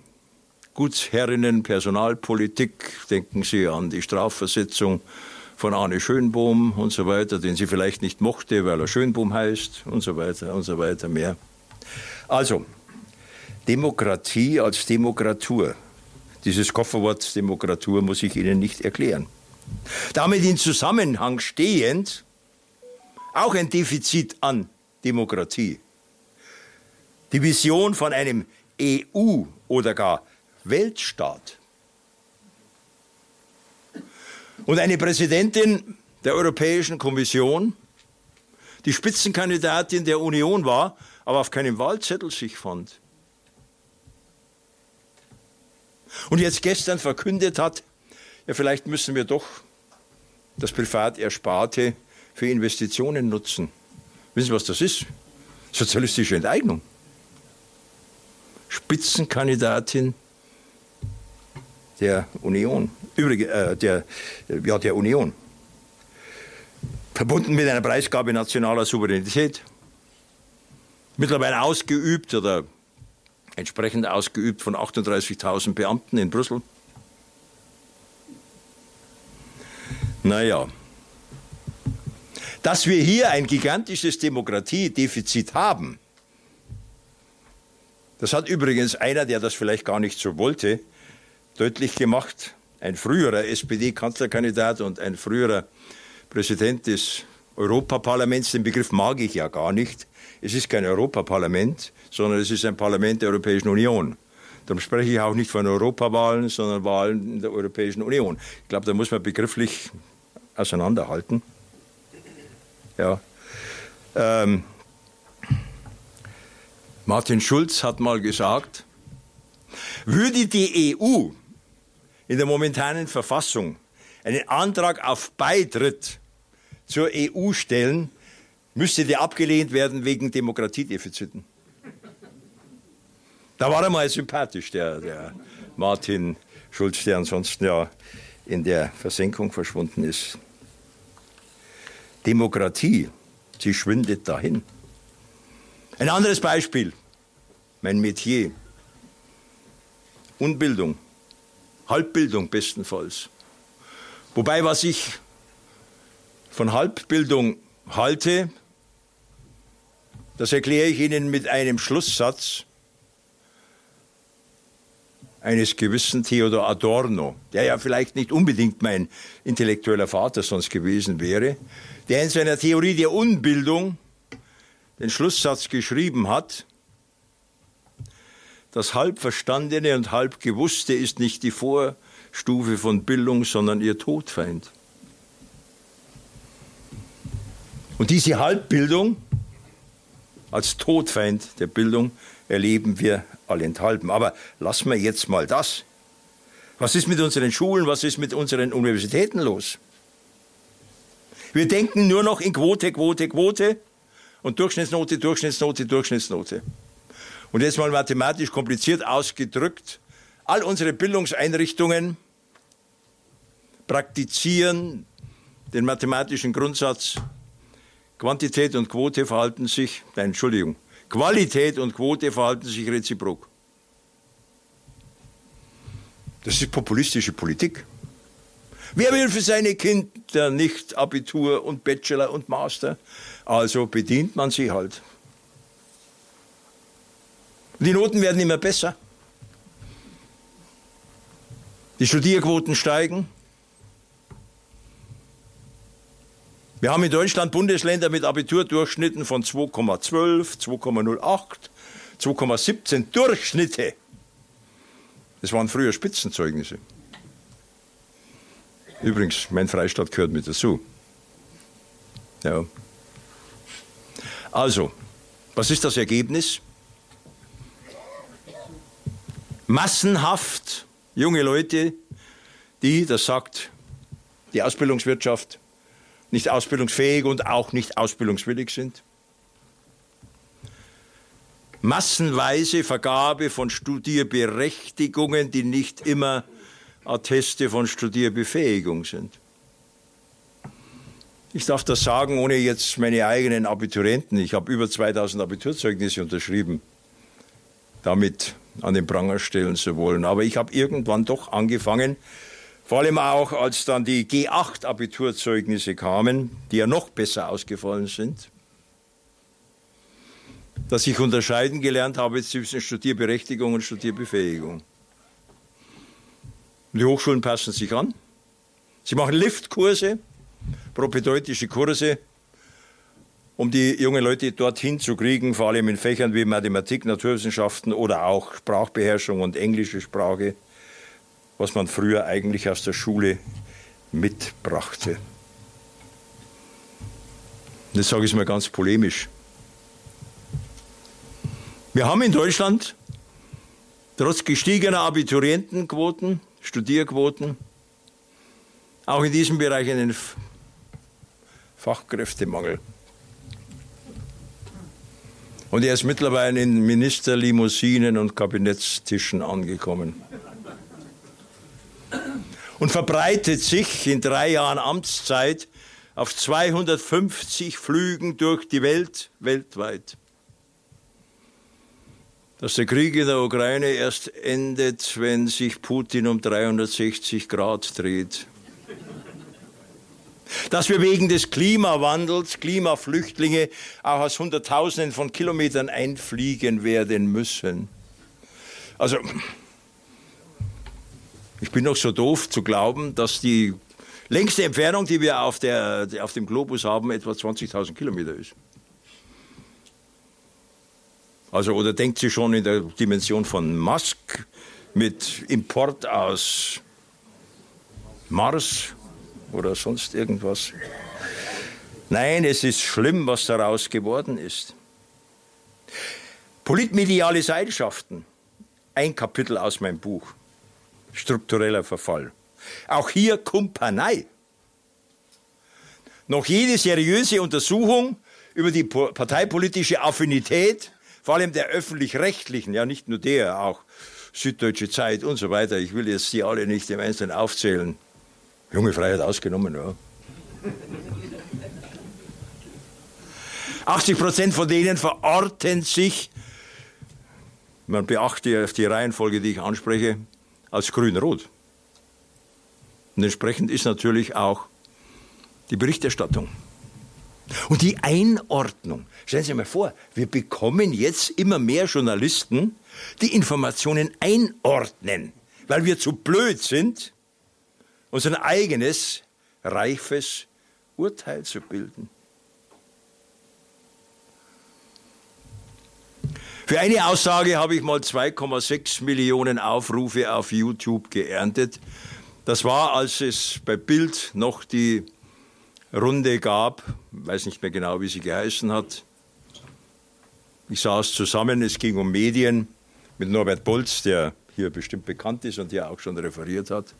Gutsherrinnen-Personalpolitik, denken Sie an die Strafversetzung von Arne Schönbohm und so weiter, den sie vielleicht nicht mochte, weil er Schönbohm heißt und so weiter mehr. Also, Demokratie als Demokratur. Dieses Kofferwort Demokratur muss ich Ihnen nicht erklären. Damit in Zusammenhang stehend auch ein Defizit an Demokratie. Die Vision von einem EU- oder gar Weltstaat. Und eine Präsidentin der Europäischen Kommission, die Spitzenkandidatin der Union war, aber auf keinem Wahlzettel sich fand. Und jetzt gestern verkündet hat, ja, vielleicht müssen wir doch das privat Ersparte für Investitionen nutzen. Wissen Sie, was das ist? Sozialistische Enteignung. Spitzenkandidatin der Union. Der Union. Verbunden mit einer Preisgabe nationaler Souveränität. Mittlerweile ausgeübt oder entsprechend ausgeübt von 38.000 Beamten in Brüssel. Naja. Dass wir hier ein gigantisches Demokratiedefizit haben, das hat übrigens einer, der das vielleicht gar nicht so wollte, deutlich gemacht. Ein früherer SPD-Kanzlerkandidat und ein früherer Präsident des Europaparlaments. Den Begriff mag ich ja gar nicht. Es ist kein Europaparlament, sondern es ist ein Parlament der Europäischen Union. Darum spreche ich auch nicht von Europawahlen, sondern Wahlen in der Europäischen Union. Ich glaube, da muss man begrifflich auseinanderhalten. Ja. Martin Schulz hat mal gesagt, würde die EU in der momentanen Verfassung einen Antrag auf Beitritt zur EU stellen, müsste der abgelehnt werden wegen Demokratiedefiziten. Da war er mal sympathisch, der Martin Schulz, der ansonsten ja in der Versenkung verschwunden ist. Demokratie, sie schwindet dahin. Ein anderes Beispiel, mein Metier. Unbildung, Halbbildung bestenfalls. Wobei, was ich von Halbbildung halte, das erkläre ich Ihnen mit einem Schlusssatz eines gewissen Theodor Adorno, der ja vielleicht nicht unbedingt mein intellektueller Vater sonst gewesen wäre, der in seiner Theorie der Unbildung den Schlusssatz geschrieben hat: Das Halbverstandene und Halbgewusste ist nicht die Vorstufe von Bildung, sondern ihr Todfeind. Und diese Halbbildung als Todfeind der Bildung erleben wir allenthalben. Aber lassen wir jetzt mal das. Was ist mit unseren Schulen, was ist mit unseren Universitäten los? Wir denken nur noch in Quote, Quote, Quote und Durchschnittsnote, Durchschnittsnote, Durchschnittsnote. Und jetzt mal mathematisch kompliziert ausgedrückt, all unsere Bildungseinrichtungen praktizieren den mathematischen Grundsatz, Quantität und Quote verhalten sich, Qualität und Quote verhalten sich reziprok. Das ist populistische Politik. Wer will für seine Kinder nicht Abitur und Bachelor und Master? Also bedient man sie halt. Die Noten werden immer besser. Die Studierquoten steigen. Wir haben in Deutschland Bundesländer mit Abiturdurchschnitten von 2,12, 2,08, 2,17 Durchschnitte. Das waren früher Spitzenzeugnisse. Übrigens, mein Freistaat gehört mit dazu. Ja. Also, was ist das Ergebnis? Massenhaft junge Leute, die, das sagt die Ausbildungswirtschaft, nicht ausbildungsfähig und auch nicht ausbildungswillig sind. Massenweise Vergabe von Studierberechtigungen, die nicht immer Atteste von Studierbefähigung sind. Ich darf das sagen, ohne jetzt meine eigenen Abiturienten. Ich habe über 2000 Abiturzeugnisse unterschrieben, damit an den Pranger stellen zu wollen. Aber ich habe irgendwann doch angefangen, vor allem auch, als dann die G8-Abiturzeugnisse kamen, die ja noch besser ausgefallen sind, dass ich unterscheiden gelernt habe zwischen Studierberechtigung und Studierbefähigung. Die Hochschulen passen sich an. Sie machen Liftkurse, propedeutische Kurse, um die jungen Leute dorthin zu kriegen, vor allem in Fächern wie Mathematik, Naturwissenschaften oder auch Sprachbeherrschung und englische Sprache, was man früher eigentlich aus der Schule mitbrachte. Das sage ich mal ganz polemisch. Wir haben in Deutschland trotz gestiegener Abiturientenquoten, Studierquoten, auch in diesem Bereich einen Fachkräftemangel. Und er ist mittlerweile in Ministerlimousinen und Kabinettstischen angekommen. Und verbreitet sich in 3 Jahren Amtszeit auf 250 Flügen durch die Welt, weltweit. Dass der Krieg in der Ukraine erst endet, wenn sich Putin um 360 Grad dreht. Dass wir wegen des Klimawandels Klimaflüchtlinge auch aus Hunderttausenden von Kilometern einfliegen werden müssen. Also, ich bin doch so doof zu glauben, dass die längste Entfernung, die wir auf dem Globus haben, etwa 20.000 Kilometer ist. Also, oder denkt sie schon in der Dimension von Musk mit Import aus Mars oder sonst irgendwas? Nein, es ist schlimm, was daraus geworden ist. Politmediale Seilschaften, ein Kapitel aus meinem Buch, struktureller Verfall. Auch hier Kumpanei. Noch jede seriöse Untersuchung über die parteipolitische Affinität, vor allem der Öffentlich-Rechtlichen, ja nicht nur der, auch Süddeutsche Zeit und so weiter. Ich will jetzt die alle nicht im Einzelnen aufzählen. Junge Freiheit ausgenommen, ja. 80% von denen verorten sich, man beachte auf die Reihenfolge, die ich anspreche, als grün-rot. Und entsprechend ist natürlich auch die Berichterstattung. Und die Einordnung. Stellen Sie sich mal vor, wir bekommen jetzt immer mehr Journalisten, die Informationen einordnen, weil wir zu blöd sind, uns ein eigenes, reifes Urteil zu bilden. Für eine Aussage habe ich mal 2,6 Millionen Aufrufe auf YouTube geerntet. Das war, als es bei Bild noch die Runde gab, weiß nicht mehr genau, wie sie geheißen hat. Ich saß zusammen, es ging um Medien, mit Norbert Bolz, der hier bestimmt bekannt ist und der auch schon referiert hat.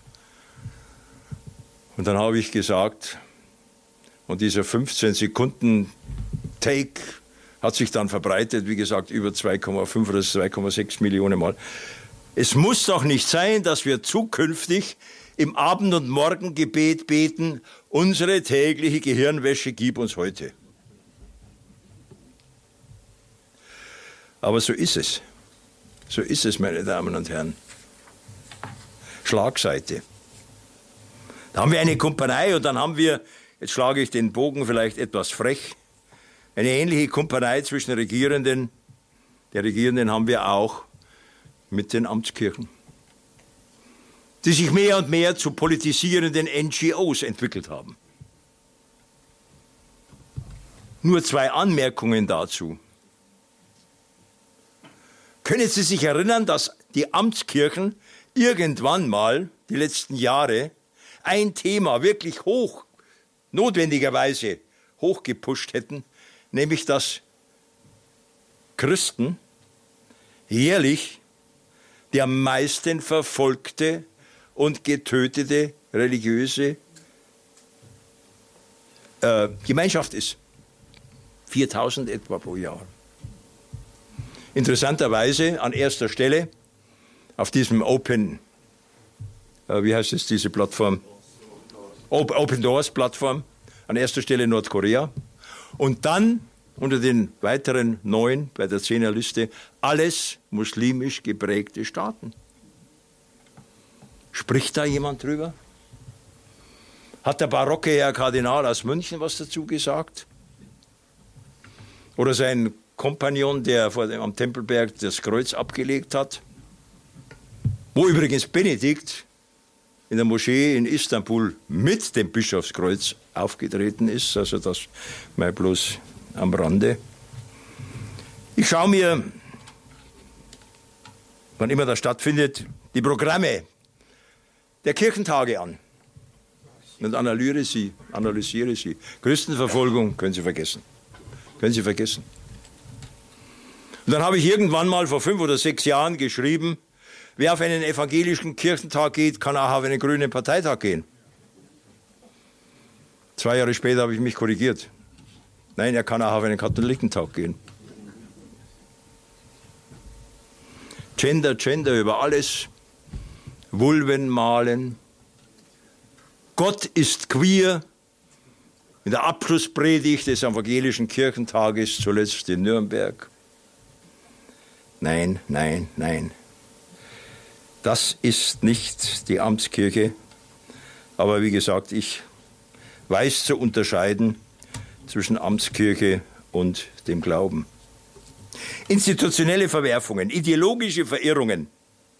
Und dann habe ich gesagt, und dieser 15-Sekunden-Take hat sich dann verbreitet, wie gesagt, über 2,5 oder 2,6 Millionen Mal. Es muss doch nicht sein, dass wir zukünftig im Abend- und Morgengebet beten, unsere tägliche Gehirnwäsche gib uns heute. Aber so ist es. So ist es, meine Damen und Herren. Schlagseite. Da haben wir eine Kumpanei und dann haben wir, jetzt schlage ich den Bogen vielleicht etwas frech, eine ähnliche Kumpanei zwischen Regierenden. Der Regierenden haben wir auch mit den Amtskirchen, die sich mehr und mehr zu politisierenden NGOs entwickelt haben. Nur 2 Anmerkungen dazu. Können Sie sich erinnern, dass die Amtskirchen irgendwann mal, die letzten Jahre, ein Thema wirklich notwendigerweise hochgepusht hätten, nämlich dass Christen jährlich die am meisten verfolgte und getötete religiöse Gemeinschaft ist. 4000 etwa pro Jahr. Interessanterweise an erster Stelle auf diesem diese Plattform? Open Doors Plattform, an erster Stelle Nordkorea. Und dann unter den weiteren 9 bei der 10er-Liste alles muslimisch geprägte Staaten. Spricht da jemand drüber? Hat der barocke Herr Kardinal aus München was dazu gesagt? Oder sein Kompagnon, der am Tempelberg das Kreuz abgelegt hat? Wo übrigens Benedikt in der Moschee in Istanbul mit dem Bischofskreuz aufgetreten ist, also das mal bloß am Rande. Ich schaue mir, wann immer das stattfindet, die Programme der Kirchentage an und analysiere sie. Christenverfolgung können Sie vergessen. Können Sie vergessen. Und dann habe ich irgendwann mal vor 5 oder 6 Jahren geschrieben, wer auf einen evangelischen Kirchentag geht, kann auch auf einen grünen Parteitag gehen. 2 Jahre später habe ich mich korrigiert. Nein, er kann auch auf einen Katholikentag gehen. Gender über alles. Vulven malen. Gott ist queer. In der Abschlusspredigt des evangelischen Kirchentages, zuletzt in Nürnberg. Nein. Das ist nicht die Amtskirche. Aber wie gesagt, ich weiß zu unterscheiden zwischen Amtskirche und dem Glauben. Institutionelle Verwerfungen, ideologische Verirrungen.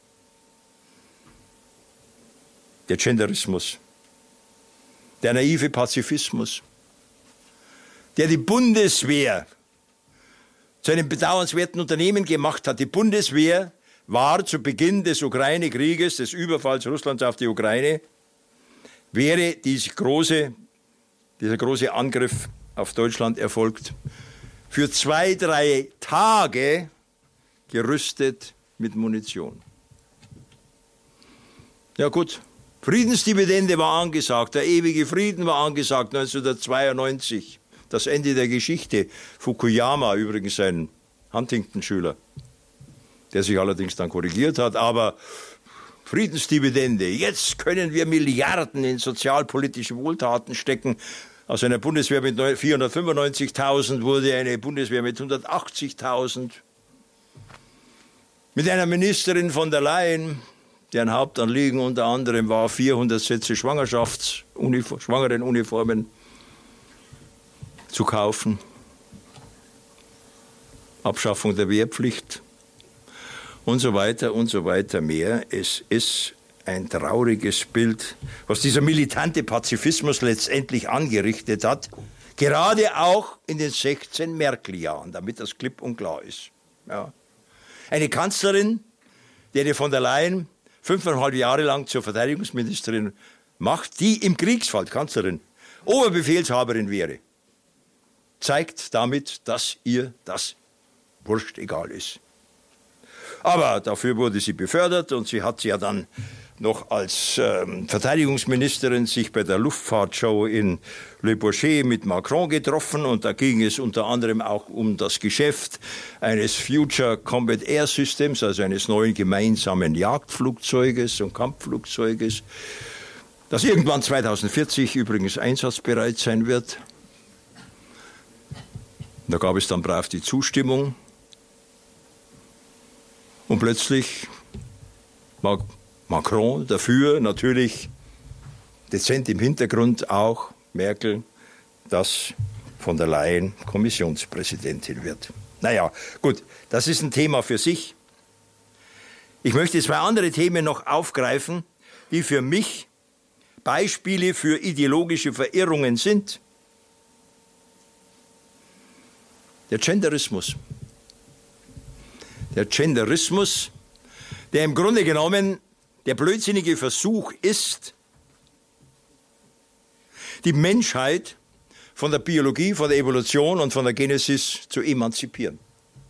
Der Genderismus, der naive Pazifismus, der die Bundeswehr zu einem bedauernswerten Unternehmen gemacht hat. Die Bundeswehr war zu Beginn des Ukraine-Krieges, des Überfalls Russlands auf die Ukraine, wäre dieser große Angriff auf Deutschland erfolgt, für 2-3 Tage gerüstet mit Munition. Ja gut, Friedensdividende war angesagt, der ewige Frieden war angesagt 1992, das Ende der Geschichte. Fukuyama, übrigens ein Huntington-Schüler, der sich allerdings dann korrigiert hat, aber Friedensdividende, jetzt können wir Milliarden in sozialpolitische Wohltaten stecken. Aus einer Bundeswehr mit 495.000 wurde eine Bundeswehr mit 180.000. Mit einer Ministerin von der Leyen, deren Hauptanliegen unter anderem war, 400 Sätze Schwangerenuniformen zu kaufen. Abschaffung der Wehrpflicht und so weiter mehr. Es ist ein trauriges Bild, was dieser militante Pazifismus letztendlich angerichtet hat, gerade auch in den 16 Merkel-Jahren, damit das klipp und klar ist. Ja. Eine Kanzlerin, die von der Leyen 5,5 Jahre lang zur Verteidigungsministerin macht, die im Kriegsfall Kanzlerin, Oberbefehlshaberin wäre, zeigt damit, dass ihr das wurscht egal ist. Aber dafür wurde sie befördert und sie hat ja dann noch als Verteidigungsministerin sich bei der Luftfahrtshow in Le Bourget mit Macron getroffen und da ging es unter anderem auch um das Geschäft eines Future Combat Air Systems, also eines neuen gemeinsamen Jagdflugzeuges und Kampfflugzeuges, das irgendwann 2040 übrigens einsatzbereit sein wird. Da gab es dann brav die Zustimmung und plötzlich war Macron dafür, natürlich dezent im Hintergrund auch Merkel, dass von der Leyen Kommissionspräsidentin wird. Naja, gut, das ist ein Thema für sich. Ich möchte 2 andere Themen noch aufgreifen, die für mich Beispiele für ideologische Verirrungen sind. Der Genderismus. Der Genderismus, der im Grunde genommen der blödsinnige Versuch ist, die Menschheit von der Biologie, von der Evolution und von der Genesis zu emanzipieren.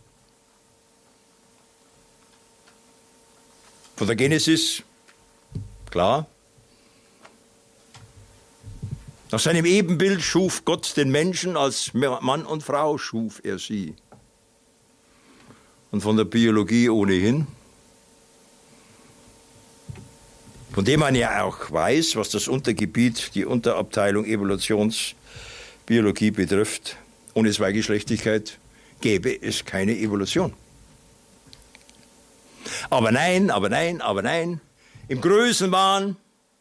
Von der Genesis, klar. Nach seinem Ebenbild schuf Gott den Menschen, als Mann und Frau schuf er sie. Und von der Biologie ohnehin, von dem man ja auch weiß, was das Untergebiet, die Unterabteilung Evolutionsbiologie betrifft, ohne Zweigeschlechtlichkeit gäbe es keine Evolution. Aber nein, im Größenwahn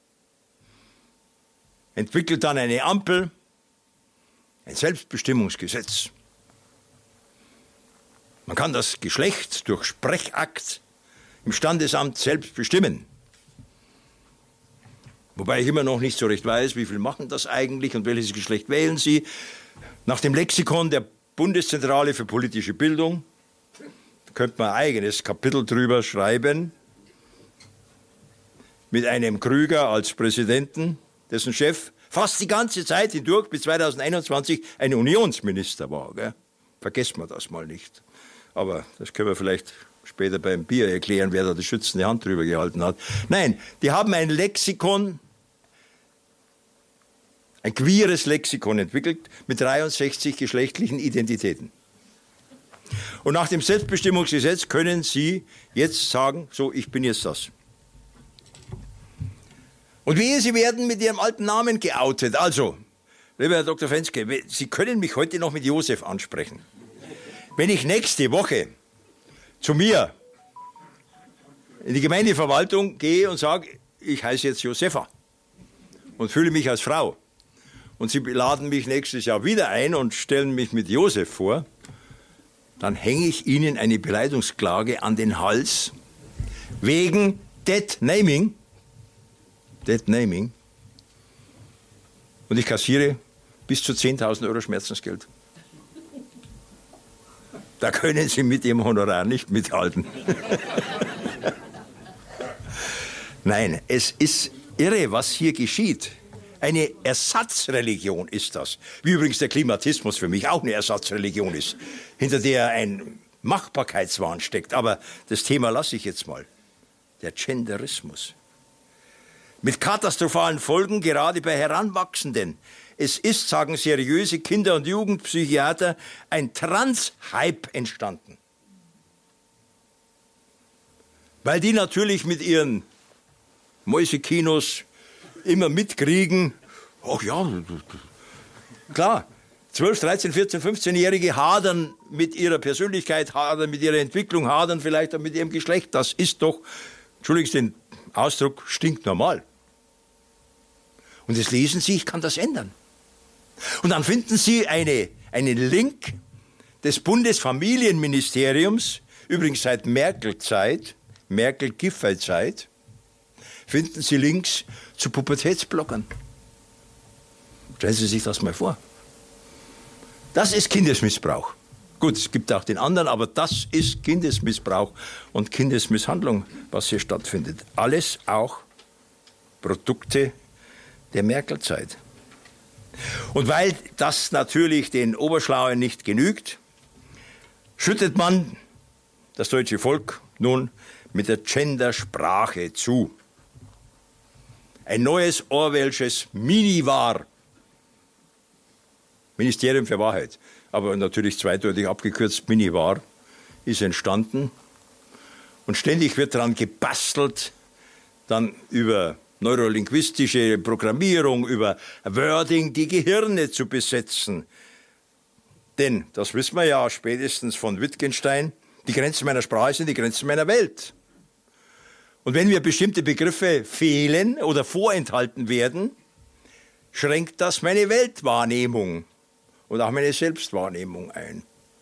entwickelt dann eine Ampel ein Selbstbestimmungsgesetz. Man kann das Geschlecht durch Sprechakt im Standesamt selbst bestimmen. Wobei ich immer noch nicht so recht weiß, wie viele machen das eigentlich und welches Geschlecht wählen sie. Nach dem Lexikon der Bundeszentrale für politische Bildung, da könnte man ein eigenes Kapitel drüber schreiben, mit einem Krüger als Präsidenten, dessen Chef fast die ganze Zeit hindurch bis 2021 ein Unionsminister war. Gell? Vergessen wir das mal nicht. Aber das können wir vielleicht später beim Bier erklären, wer da die schützende Hand drüber gehalten hat. Nein, die haben ein Lexikon, ein queeres Lexikon entwickelt mit 63 geschlechtlichen Identitäten. Und nach dem Selbstbestimmungsgesetz können Sie jetzt sagen, so, ich bin jetzt das. Und wehe, Sie werden mit Ihrem alten Namen geoutet. Also, lieber Herr Dr. Fenske, Sie können mich heute noch mit Josef ansprechen. Wenn ich nächste Woche zu mir in die Gemeindeverwaltung gehe und sage, ich heiße jetzt Josefa und fühle mich als Frau, und Sie laden mich nächstes Jahr wieder ein und stellen mich mit Josef vor, dann hänge ich Ihnen eine Beleidigungsklage an den Hals wegen Dead Naming. Und ich kassiere bis zu 10.000 Euro Schmerzensgeld. Da können Sie mit Ihrem Honorar nicht mithalten. Nein, es ist irre, was hier geschieht. Eine Ersatzreligion ist das. Wie übrigens der Klimatismus für mich auch eine Ersatzreligion ist, hinter der ein Machbarkeitswahn steckt. Aber das Thema lasse ich jetzt mal. Der Genderismus. Mit katastrophalen Folgen gerade bei Heranwachsenden. Es ist, sagen seriöse Kinder- und Jugendpsychiater, ein Trans-Hype entstanden. Weil die natürlich mit ihren Mäusekinos immer mitkriegen, ach ja, klar, 12, 13, 14, 15-Jährige hadern mit ihrer Persönlichkeit, hadern mit ihrer Entwicklung, hadern vielleicht auch mit ihrem Geschlecht. Das ist doch, entschuldigen Sie den Ausdruck, stinknormal. Und jetzt lesen Sie, ich kann das ändern. Und dann finden Sie einen Link des Bundesfamilienministeriums, übrigens seit Merkel-Zeit, Merkel-Giffey-Zeit, finden Sie Links zu Pubertätsblockern. Stellen Sie sich das mal vor. Das ist Kindesmissbrauch. Gut, es gibt auch den anderen, aber das ist Kindesmissbrauch und Kindesmisshandlung, was hier stattfindet. Alles auch Produkte der Merkel-Zeit. Und weil das natürlich den Oberschlauen nicht genügt, schüttet man das deutsche Volk nun mit der Gendersprache zu. Ein neues Orwellsches Mini-Wahr. Ministerium für Wahrheit, aber natürlich zweideutig abgekürzt, Mini-Wahr, ist entstanden. Und ständig wird daran gebastelt, dann über neurolinguistische Programmierung, über Wording die Gehirne zu besetzen. Denn, das wissen wir ja spätestens von Wittgenstein, die Grenzen meiner Sprache sind die Grenzen meiner Welt. Und wenn mir bestimmte Begriffe fehlen oder vorenthalten werden, schränkt das meine Weltwahrnehmung und auch meine Selbstwahrnehmung ein.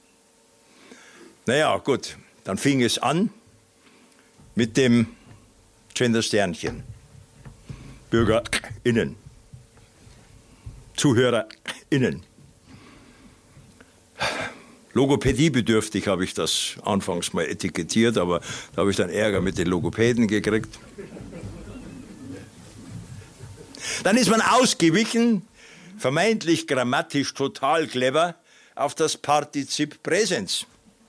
Naja, gut, dann fing es an mit dem Gendersternchen. BürgerInnen, ZuhörerInnen. Logopädiebedürftig habe ich das anfangs mal etikettiert, aber da habe ich dann Ärger mit den Logopäden gekriegt. Dann ist man ausgewichen, vermeintlich grammatisch total clever, auf das Partizip Präsens.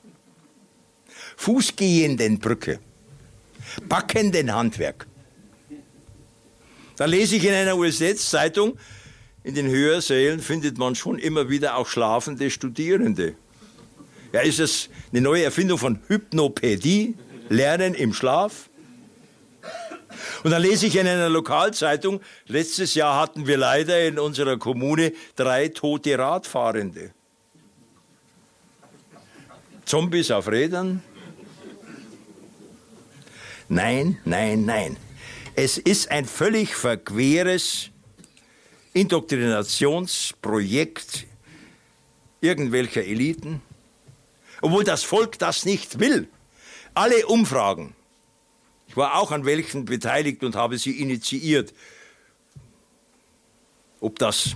Fußgehendenbrücke, backenden Handwerk. Da lese ich in einer Universitätszeitung, in den Hörsälen findet man schon immer wieder auch schlafende Studierende. Ja, ist das eine neue Erfindung von Hypnopädie, Lernen im Schlaf? Und dann lese ich in einer Lokalzeitung, letztes Jahr hatten wir leider in unserer Kommune 3 tote Radfahrende. Zombies auf Rädern? Nein, nein, nein. Es ist ein völlig verqueres Indoktrinationsprojekt irgendwelcher Eliten, obwohl das Volk das nicht will. Alle Umfragen, ich war auch an welchen beteiligt und habe sie initiiert, ob das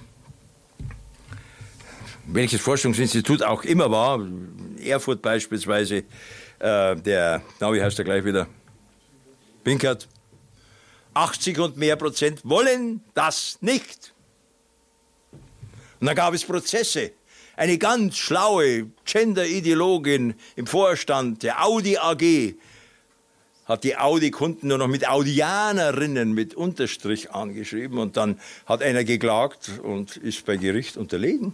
welches Forschungsinstitut auch immer war, Erfurt beispielsweise, wie heißt der gleich wieder, Pinkert, 80 und mehr Prozent wollen das nicht. Und dann gab es Prozesse. Eine ganz schlaue Gender-Ideologin im Vorstand der Audi AG hat die Audi-Kunden nur noch mit Audianerinnen mit Unterstrich angeschrieben und dann hat einer geklagt und ist bei Gericht unterlegen.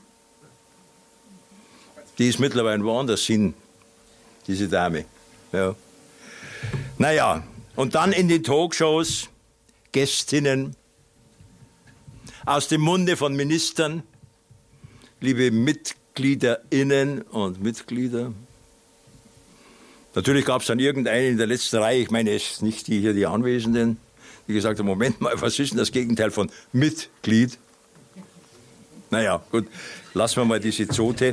Die ist mittlerweile woanders hin, diese Dame. Ja. Naja, und dann in den Talkshows Gästinnen aus dem Munde von Ministern, liebe MitgliederInnen und Mitglieder. Natürlich gab es dann irgendeinen in der letzten Reihe, ich meine, es ist nicht hier die Anwesenden, die gesagt haben, Moment mal, was ist denn das Gegenteil von Mitglied? Naja, gut, lassen wir mal diese Zote.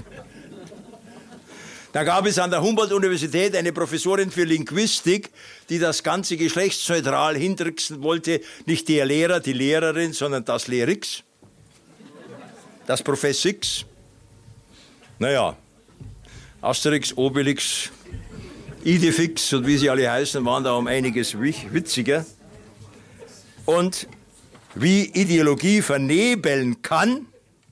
Da gab es an der Humboldt-Universität eine Professorin für Linguistik, die das Ganze geschlechtsneutral hintricksen wollte. Nicht der Lehrer, die Lehrerin, sondern das Lehrix, das Professix. Naja, Asterix, Obelix, Idefix und wie sie alle heißen, waren da um einiges witziger. Und wie Ideologie vernebeln kann,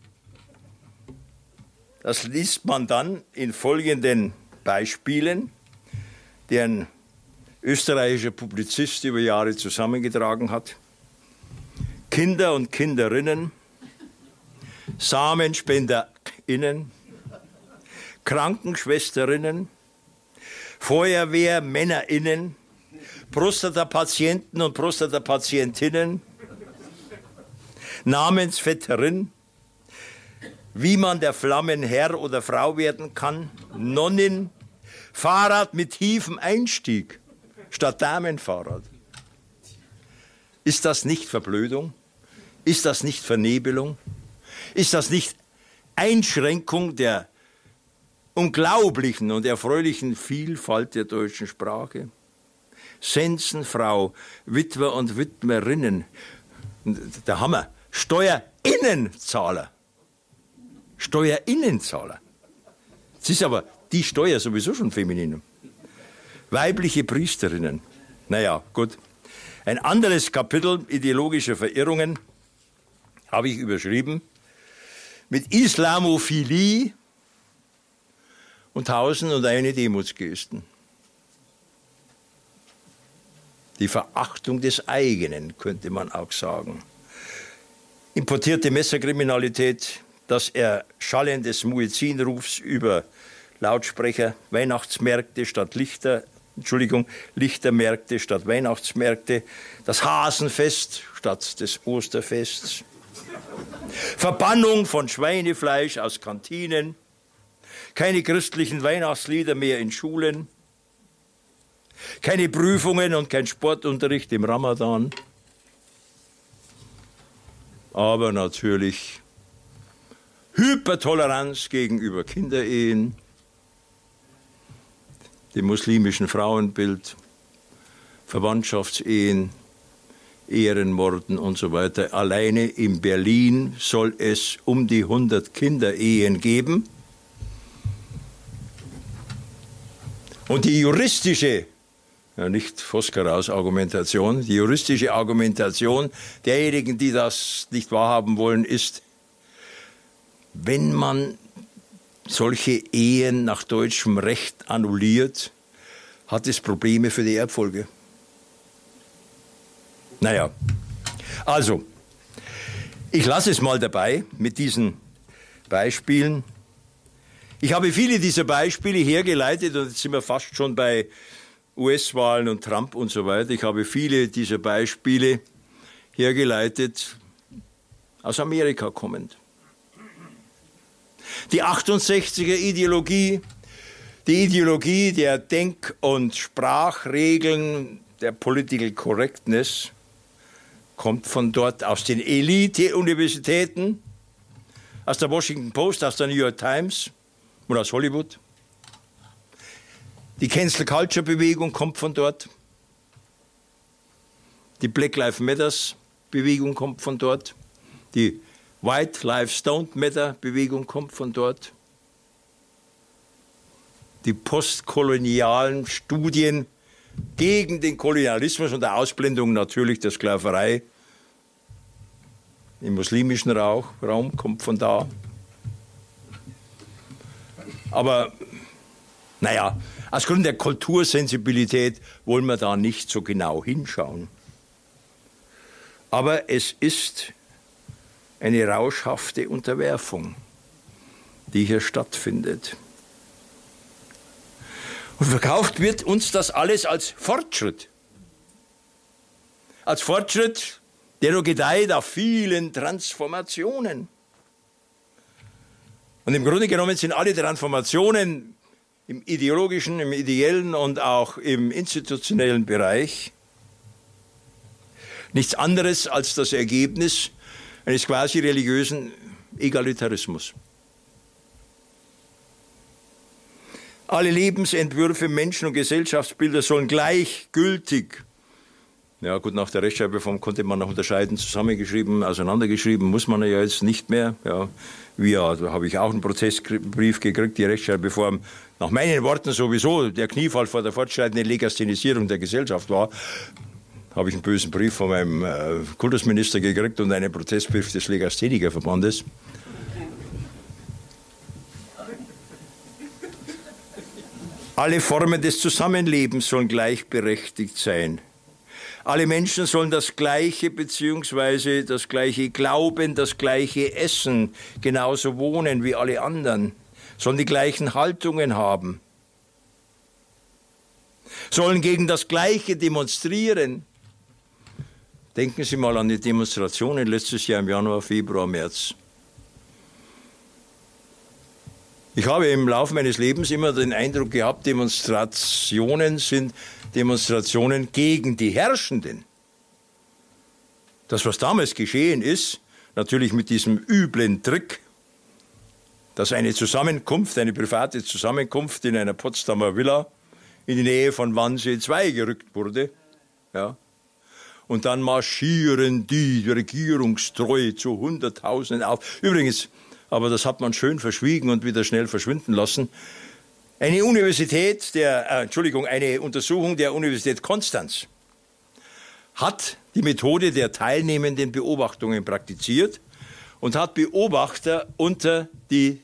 das liest man dann in folgenden Beispielen, die ein österreichischer Publizist über Jahre zusammengetragen hat. Kinder und Kinderinnen, SamenspenderInnen, Krankenschwesterinnen, FeuerwehrmännerInnen, Prostatapatienten und Prostatapatientinnen, Namensvetterin, wie man der Flammen Herr oder Frau werden kann, Nonnen, Fahrrad mit tiefem Einstieg statt Damenfahrrad. Ist das nicht Verblödung? Ist das nicht Vernebelung? Ist das nicht Einschränkung der unglaublichen und erfreulichen Vielfalt der deutschen Sprache? Sensenfrau, Witwer und Witwerinnen, der Hammer, Steuerinnenzahler. Steuerinnenzahler. Es ist aber die Steuer sowieso schon feminin. Weibliche Priesterinnen. Naja, gut. Ein anderes Kapitel ideologischer Verirrungen habe ich überschrieben mit Islamophilie und 1001 Demutsgesten. Die Verachtung des eigenen, könnte man auch sagen. Importierte Messerkriminalität, das Erschallen des Muezzinrufs über Lautsprecher, Weihnachtsmärkte statt Lichtermärkte statt Weihnachtsmärkte, das Hasenfest statt des Osterfests, Verbannung von Schweinefleisch aus Kantinen, keine christlichen Weihnachtslieder mehr in Schulen, keine Prüfungen und kein Sportunterricht im Ramadan, aber natürlich Hypertoleranz gegenüber Kinderehen, dem muslimischen Frauenbild, Verwandtschaftsehen, Ehrenmorden und so weiter. Alleine in Berlin soll es um die 100 Kinderehen geben. Und die juristische, ja nicht Vosgeraus Argumentation, die juristische Argumentation derjenigen, die das nicht wahrhaben wollen, ist, wenn man solche Ehen nach deutschem Recht annulliert, hat es Probleme für die Erbfolge. Naja, also, ich lasse es mal dabei mit diesen Beispielen. Ich habe viele dieser Beispiele hergeleitet, und jetzt sind wir fast schon bei US-Wahlen und Trump und so weiter. Ich habe viele dieser Beispiele hergeleitet, aus Amerika kommend. Die 68er Ideologie, die Ideologie der Denk- und Sprachregeln, der Political Correctness, kommt von dort, aus den Elite-Universitäten, aus der Washington Post, aus der New York Times und aus Hollywood. Die Cancel Culture Bewegung kommt von dort. Die Black Lives Matter Bewegung kommt von dort. Die White Lives Don't Matter Bewegung kommt von dort. Die postkolonialen Studien gegen den Kolonialismus und der Ausblendung natürlich der Sklaverei im muslimischen Raum kommt von da. Aber naja, aus Grund der Kultursensibilität wollen wir da nicht so genau hinschauen. Aber es ist eine rauschhafte Unterwerfung, die hier stattfindet. Und verkauft wird uns das alles als Fortschritt. Als Fortschritt, der nur gedeiht auf vielen Transformationen. Und im Grunde genommen sind alle Transformationen im ideologischen, im ideellen und auch im institutionellen Bereich nichts anderes als das Ergebnis eines quasi religiösen Egalitarismus. Alle Lebensentwürfe, Menschen- und Gesellschaftsbilder sollen gleichgültig, ja gut, nach der Rechtschreibreform konnte man noch unterscheiden, zusammengeschrieben, auseinandergeschrieben, muss man ja jetzt nicht mehr. Ja, da habe ich auch einen Prozessbrief gekriegt, die Rechtschreibreform, nach meinen Worten sowieso der Kniefall vor der fortschreitenden Legasthenisierung der Gesellschaft war. Habe ich einen bösen Brief von meinem Kultusminister gekriegt und einen Protestbrief des Legasthenikerverbandes. Alle Formen des Zusammenlebens sollen gleichberechtigt sein. Alle Menschen sollen das Gleiche bzw. das Gleiche glauben, das Gleiche essen, genauso wohnen wie alle anderen, sollen die gleichen Haltungen haben, sollen gegen das Gleiche demonstrieren. Denken Sie mal an die Demonstrationen letztes Jahr im Januar, Februar, März. Ich habe im Laufe meines Lebens immer den Eindruck gehabt, Demonstrationen sind Demonstrationen gegen die Herrschenden. Das, was damals geschehen ist, natürlich mit diesem üblen Trick, dass eine Zusammenkunft, eine private Zusammenkunft in einer Potsdamer Villa in die Nähe von Wannsee 2 gerückt wurde, ja. Und dann marschieren die regierungstreu zu Hunderttausenden auf. Übrigens, aber das hat man schön verschwiegen und wieder schnell verschwinden lassen. Eine Untersuchung der Universität Konstanz hat die Methode der teilnehmenden Beobachtungen praktiziert und hat Beobachter unter die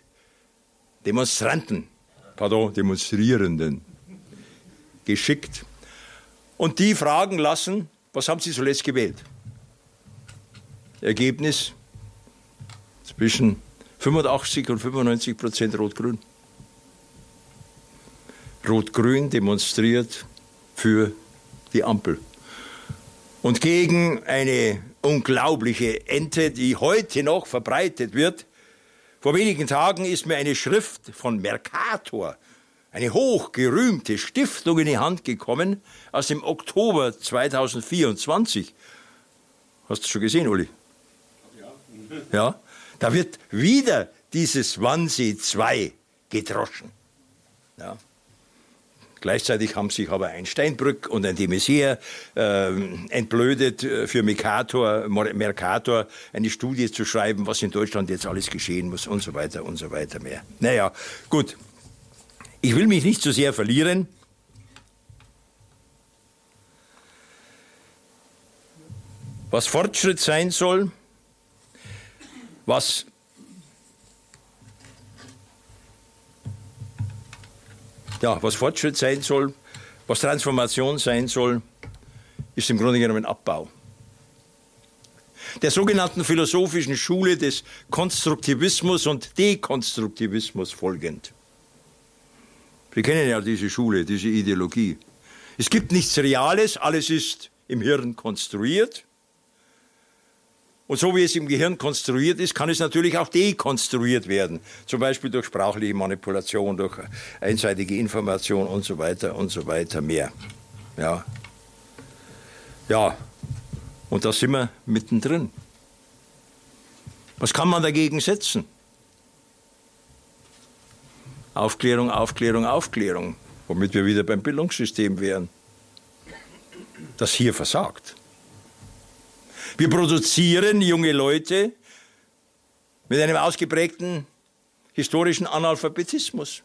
Demonstrierenden geschickt und die fragen lassen, was haben Sie zuletzt gewählt? Ergebnis zwischen 85 und 95% Rot-Grün. Rot-Grün demonstriert für die Ampel. Und gegen eine unglaubliche Ente, die heute noch verbreitet wird. Vor wenigen Tagen ist mir eine Schrift von Mercator, eine hochgerühmte Stiftung, in die Hand gekommen, aus dem Oktober 2024. Hast du schon gesehen, Uli? Ja. Da wird wieder dieses Wannsee 2 gedroschen. Ja. Gleichzeitig haben sich aber ein Steinbrück und ein de Maizière entblödet, für Mercator eine Studie zu schreiben, was in Deutschland jetzt alles geschehen muss und so weiter mehr. Naja, gut. Ich will mich nicht zu sehr verlieren. was Fortschritt sein soll, was Fortschritt sein soll, was Transformation sein soll, ist im Grunde genommen Abbau. Der sogenannten philosophischen Schule des Konstruktivismus und Dekonstruktivismus folgend. Sie kennen ja diese Schule, diese Ideologie. Es gibt nichts Reales, alles ist im Hirn konstruiert. Und so wie es im Gehirn konstruiert ist, kann es natürlich auch dekonstruiert werden. Zum Beispiel durch sprachliche Manipulation, durch einseitige Information und so weiter mehr. Ja. Und da sind wir mittendrin. Was kann man dagegen setzen? Aufklärung, Aufklärung, Aufklärung. Womit wir wieder beim Bildungssystem wären. Das hier versagt. Wir produzieren junge Leute mit einem ausgeprägten historischen Analphabetismus.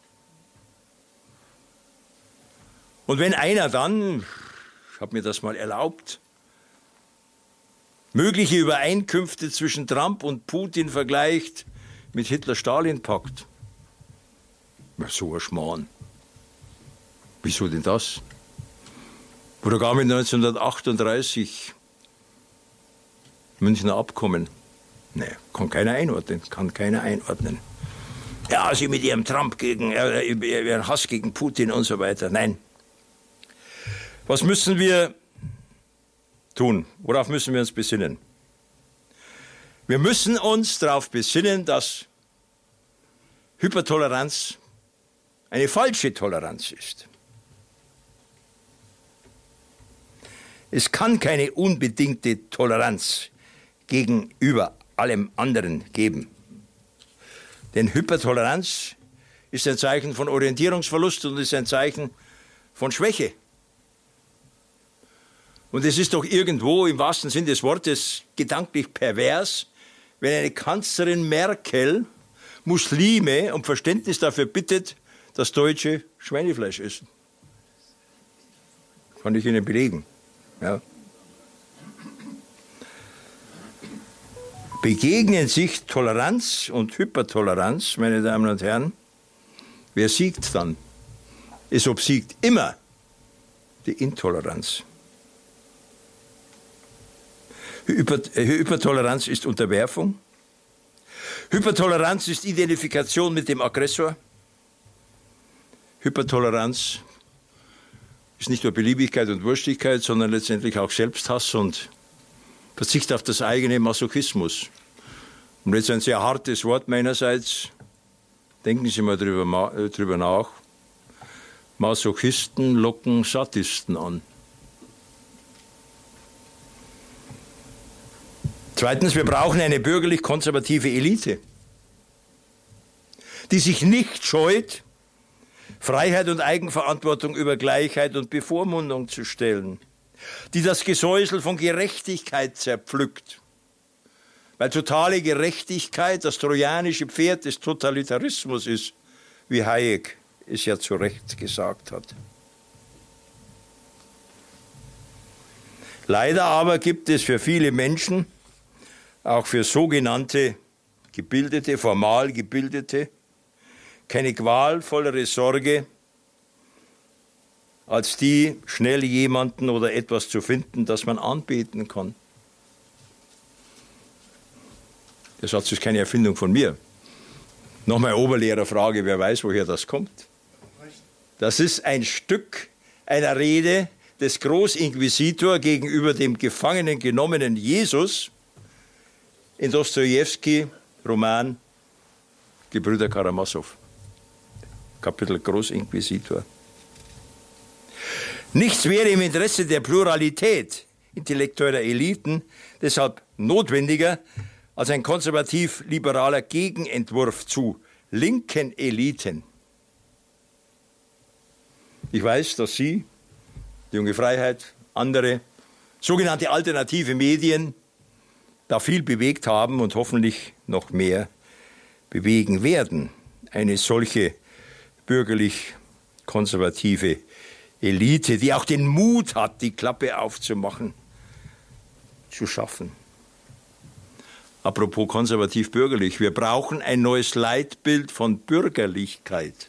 Und wenn einer dann, ich habe mir das mal erlaubt, mögliche Übereinkünfte zwischen Trump und Putin vergleicht mit Hitler-Stalin-Pakt. So ein Schmarrn. Wieso denn das? Oder gar mit 1938 Münchner Abkommen. Nee, kann keiner einordnen. Ja, Sie mit Ihrem Trump Ihren Hass gegen Putin und so weiter. Nein. Was müssen wir tun? Worauf müssen wir uns besinnen? Wir müssen uns darauf besinnen, dass Hypertoleranz eine falsche Toleranz ist. Es kann keine unbedingte Toleranz gegenüber allem anderen geben. Denn Hypertoleranz ist ein Zeichen von Orientierungsverlust und ist ein Zeichen von Schwäche. Und es ist doch irgendwo im wahrsten Sinn des Wortes gedanklich pervers, wenn eine Kanzlerin Merkel Muslime um Verständnis dafür bittet, dass Deutsche Schweinefleisch essen. Kann ich Ihnen belegen. Ja. Begegnen sich Toleranz und Hypertoleranz, meine Damen und Herren, wer siegt dann? Es obsiegt immer die Intoleranz. Hypertoleranz ist Unterwerfung. Hypertoleranz ist Identifikation mit dem Aggressor. Hypertoleranz ist nicht nur Beliebigkeit und Wurstigkeit, sondern letztendlich auch Selbsthass und Verzicht auf das eigene, Masochismus. Und jetzt ein sehr hartes Wort meinerseits. Denken Sie mal drüber nach. Masochisten locken Sadisten an. Zweitens, wir brauchen eine bürgerlich-konservative Elite, die sich nicht scheut, Freiheit und Eigenverantwortung über Gleichheit und Bevormundung zu stellen, die das Gesäusel von Gerechtigkeit zerpflückt. Weil totale Gerechtigkeit das trojanische Pferd des Totalitarismus ist, wie Hayek es ja zu Recht gesagt hat. Leider aber gibt es für viele Menschen, auch für sogenannte Gebildete, formal Gebildete, keine qualvollere Sorge, als die, schnell jemanden oder etwas zu finden, das man anbeten kann. Der Satz ist keine Erfindung von mir. Nochmal Oberlehrerfrage, wer weiß, woher das kommt. Das ist ein Stück einer Rede des Großinquisitor gegenüber dem gefangenen genommenen Jesus in Dostojewski, Roman Gebrüder Karamasow. Kapitel Großinquisitor. Nichts wäre im Interesse der Pluralität intellektueller Eliten deshalb notwendiger als ein konservativ-liberaler Gegenentwurf zu linken Eliten. Ich weiß, dass Sie, die Junge Freiheit, andere, sogenannte alternative Medien, da viel bewegt haben und hoffentlich noch mehr bewegen werden. Eine solche bürgerlich-konservative Elite, die auch den Mut hat, die Klappe aufzumachen zu schaffen. Apropos konservativ-bürgerlich, wir brauchen ein neues Leitbild von Bürgerlichkeit.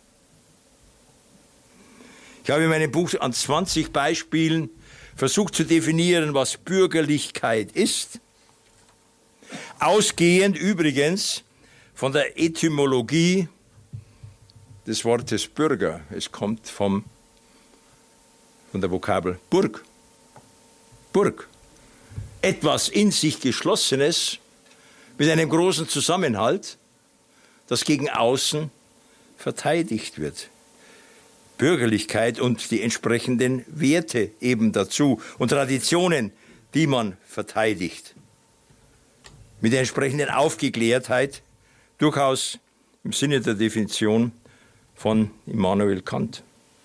Ich habe in meinem Buch an 20 Beispielen versucht zu definieren, was Bürgerlichkeit ist. Ausgehend übrigens von der Etymologie des Wortes Bürger. Es kommt von der Vokabel Burg. Burg. Etwas in sich Geschlossenes mit einem großen Zusammenhalt, das gegen außen verteidigt wird. Bürgerlichkeit und die entsprechenden Werte eben dazu und Traditionen, die man verteidigt. Mit der entsprechenden Aufgeklärtheit, durchaus im Sinne der Definition von Immanuel Kant.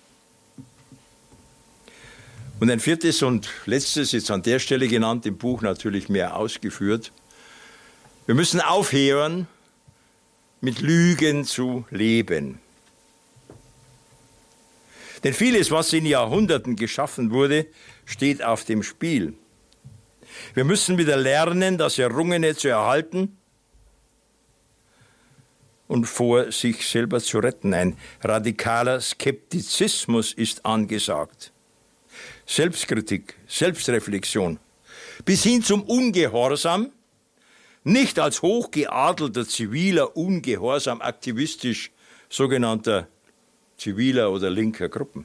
Und ein viertes und letztes, jetzt an der Stelle genannt, im Buch natürlich mehr ausgeführt. Wir müssen aufhören, mit Lügen zu leben. Denn vieles, was in Jahrhunderten geschaffen wurde, steht auf dem Spiel. Wir müssen wieder lernen, das Errungene zu erhalten und vor sich selber zu retten. Ein radikaler Skeptizismus ist angesagt. Selbstkritik, Selbstreflexion, bis hin zum Ungehorsam, nicht als hochgeadelter ziviler Ungehorsam, aktivistisch sogenannter ziviler oder linker Gruppen.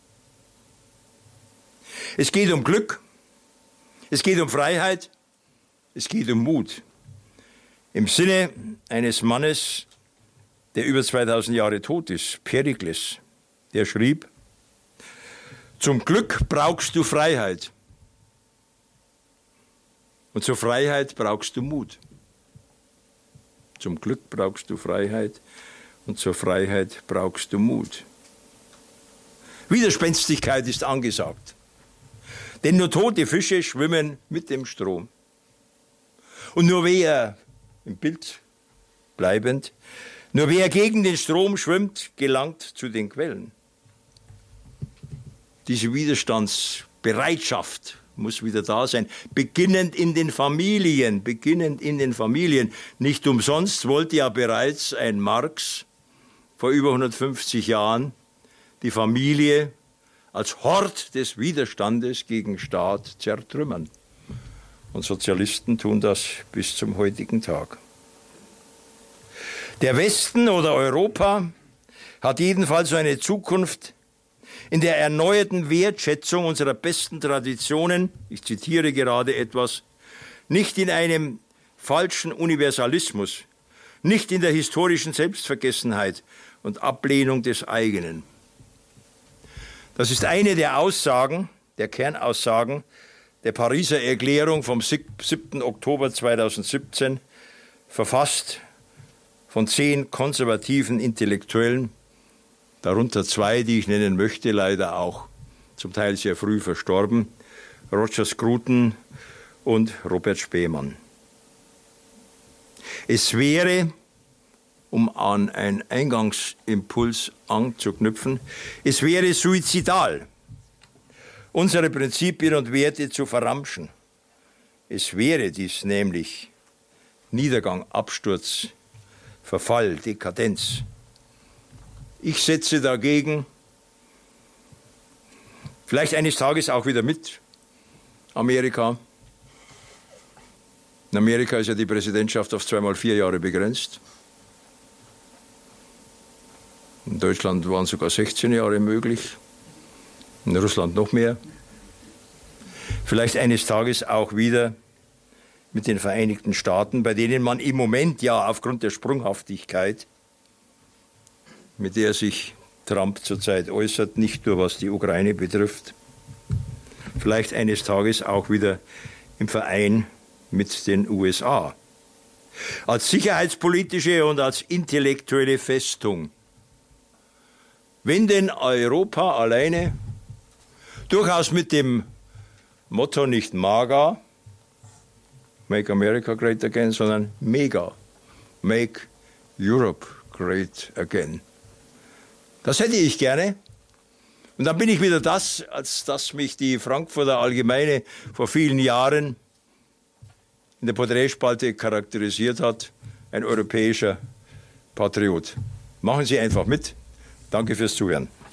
Es geht um Glück, es geht um Freiheit, es geht um Mut. Im Sinne eines Mannes, der über 2000 Jahre tot ist, Perikles, der schrieb: Zum Glück brauchst du Freiheit. Und zur Freiheit brauchst du Mut. Zum Glück brauchst du Freiheit und zur Freiheit brauchst du Mut. Widerspenstigkeit ist angesagt. Denn nur tote Fische schwimmen mit dem Strom. Und nur wer, im Bild bleibend, nur wer gegen den Strom schwimmt, gelangt zu den Quellen. Diese Widerstandsbereitschaft muss wieder da sein, beginnend in den Familien. Nicht umsonst wollte ja bereits ein Marx vor über 150 Jahren die Familie als Hort des Widerstandes gegen Staat zertrümmern. Und Sozialisten tun das bis zum heutigen Tag. Der Westen oder Europa hat jedenfalls so eine Zukunft in der erneuerten Wertschätzung unserer besten Traditionen, ich zitiere gerade etwas, nicht in einem falschen Universalismus, nicht in der historischen Selbstvergessenheit und Ablehnung des eigenen. Das ist eine der Aussagen, der Kernaussagen der Pariser Erklärung vom 7. Oktober 2017, verfasst von 10 konservativen Intellektuellen, darunter 2, die ich nennen möchte, leider auch zum Teil sehr früh verstorben, Roger Scruton und Robert Spemann. Es wäre, um an einen Eingangsimpuls anzuknüpfen, es wäre suizidal, unsere Prinzipien und Werte zu verramschen. Es wäre dies nämlich Niedergang, Absturz, Verfall, Dekadenz. Ich setze dagegen, vielleicht eines Tages auch wieder mit Amerika. In Amerika ist ja die Präsidentschaft auf 2 mal 4 Jahre begrenzt. In Deutschland waren sogar 16 Jahre möglich. In Russland noch mehr. Vielleicht eines Tages auch wieder mit den Vereinigten Staaten, bei denen man im Moment ja aufgrund der Sprunghaftigkeit, mit der sich Trump zurzeit äußert, nicht nur was die Ukraine betrifft, vielleicht eines Tages auch wieder im Verein mit den USA. Als sicherheitspolitische und als intellektuelle Festung. Wenn denn Europa alleine, durchaus mit dem Motto nicht MAGA, Make America Great Again, sondern MEGA, Make Europe Great Again. Das hätte ich gerne. Und dann bin ich wieder das, als das mich die Frankfurter Allgemeine vor vielen Jahren in der Porträtspalte charakterisiert hat, ein europäischer Patriot. Machen Sie einfach mit. Danke fürs Zuhören.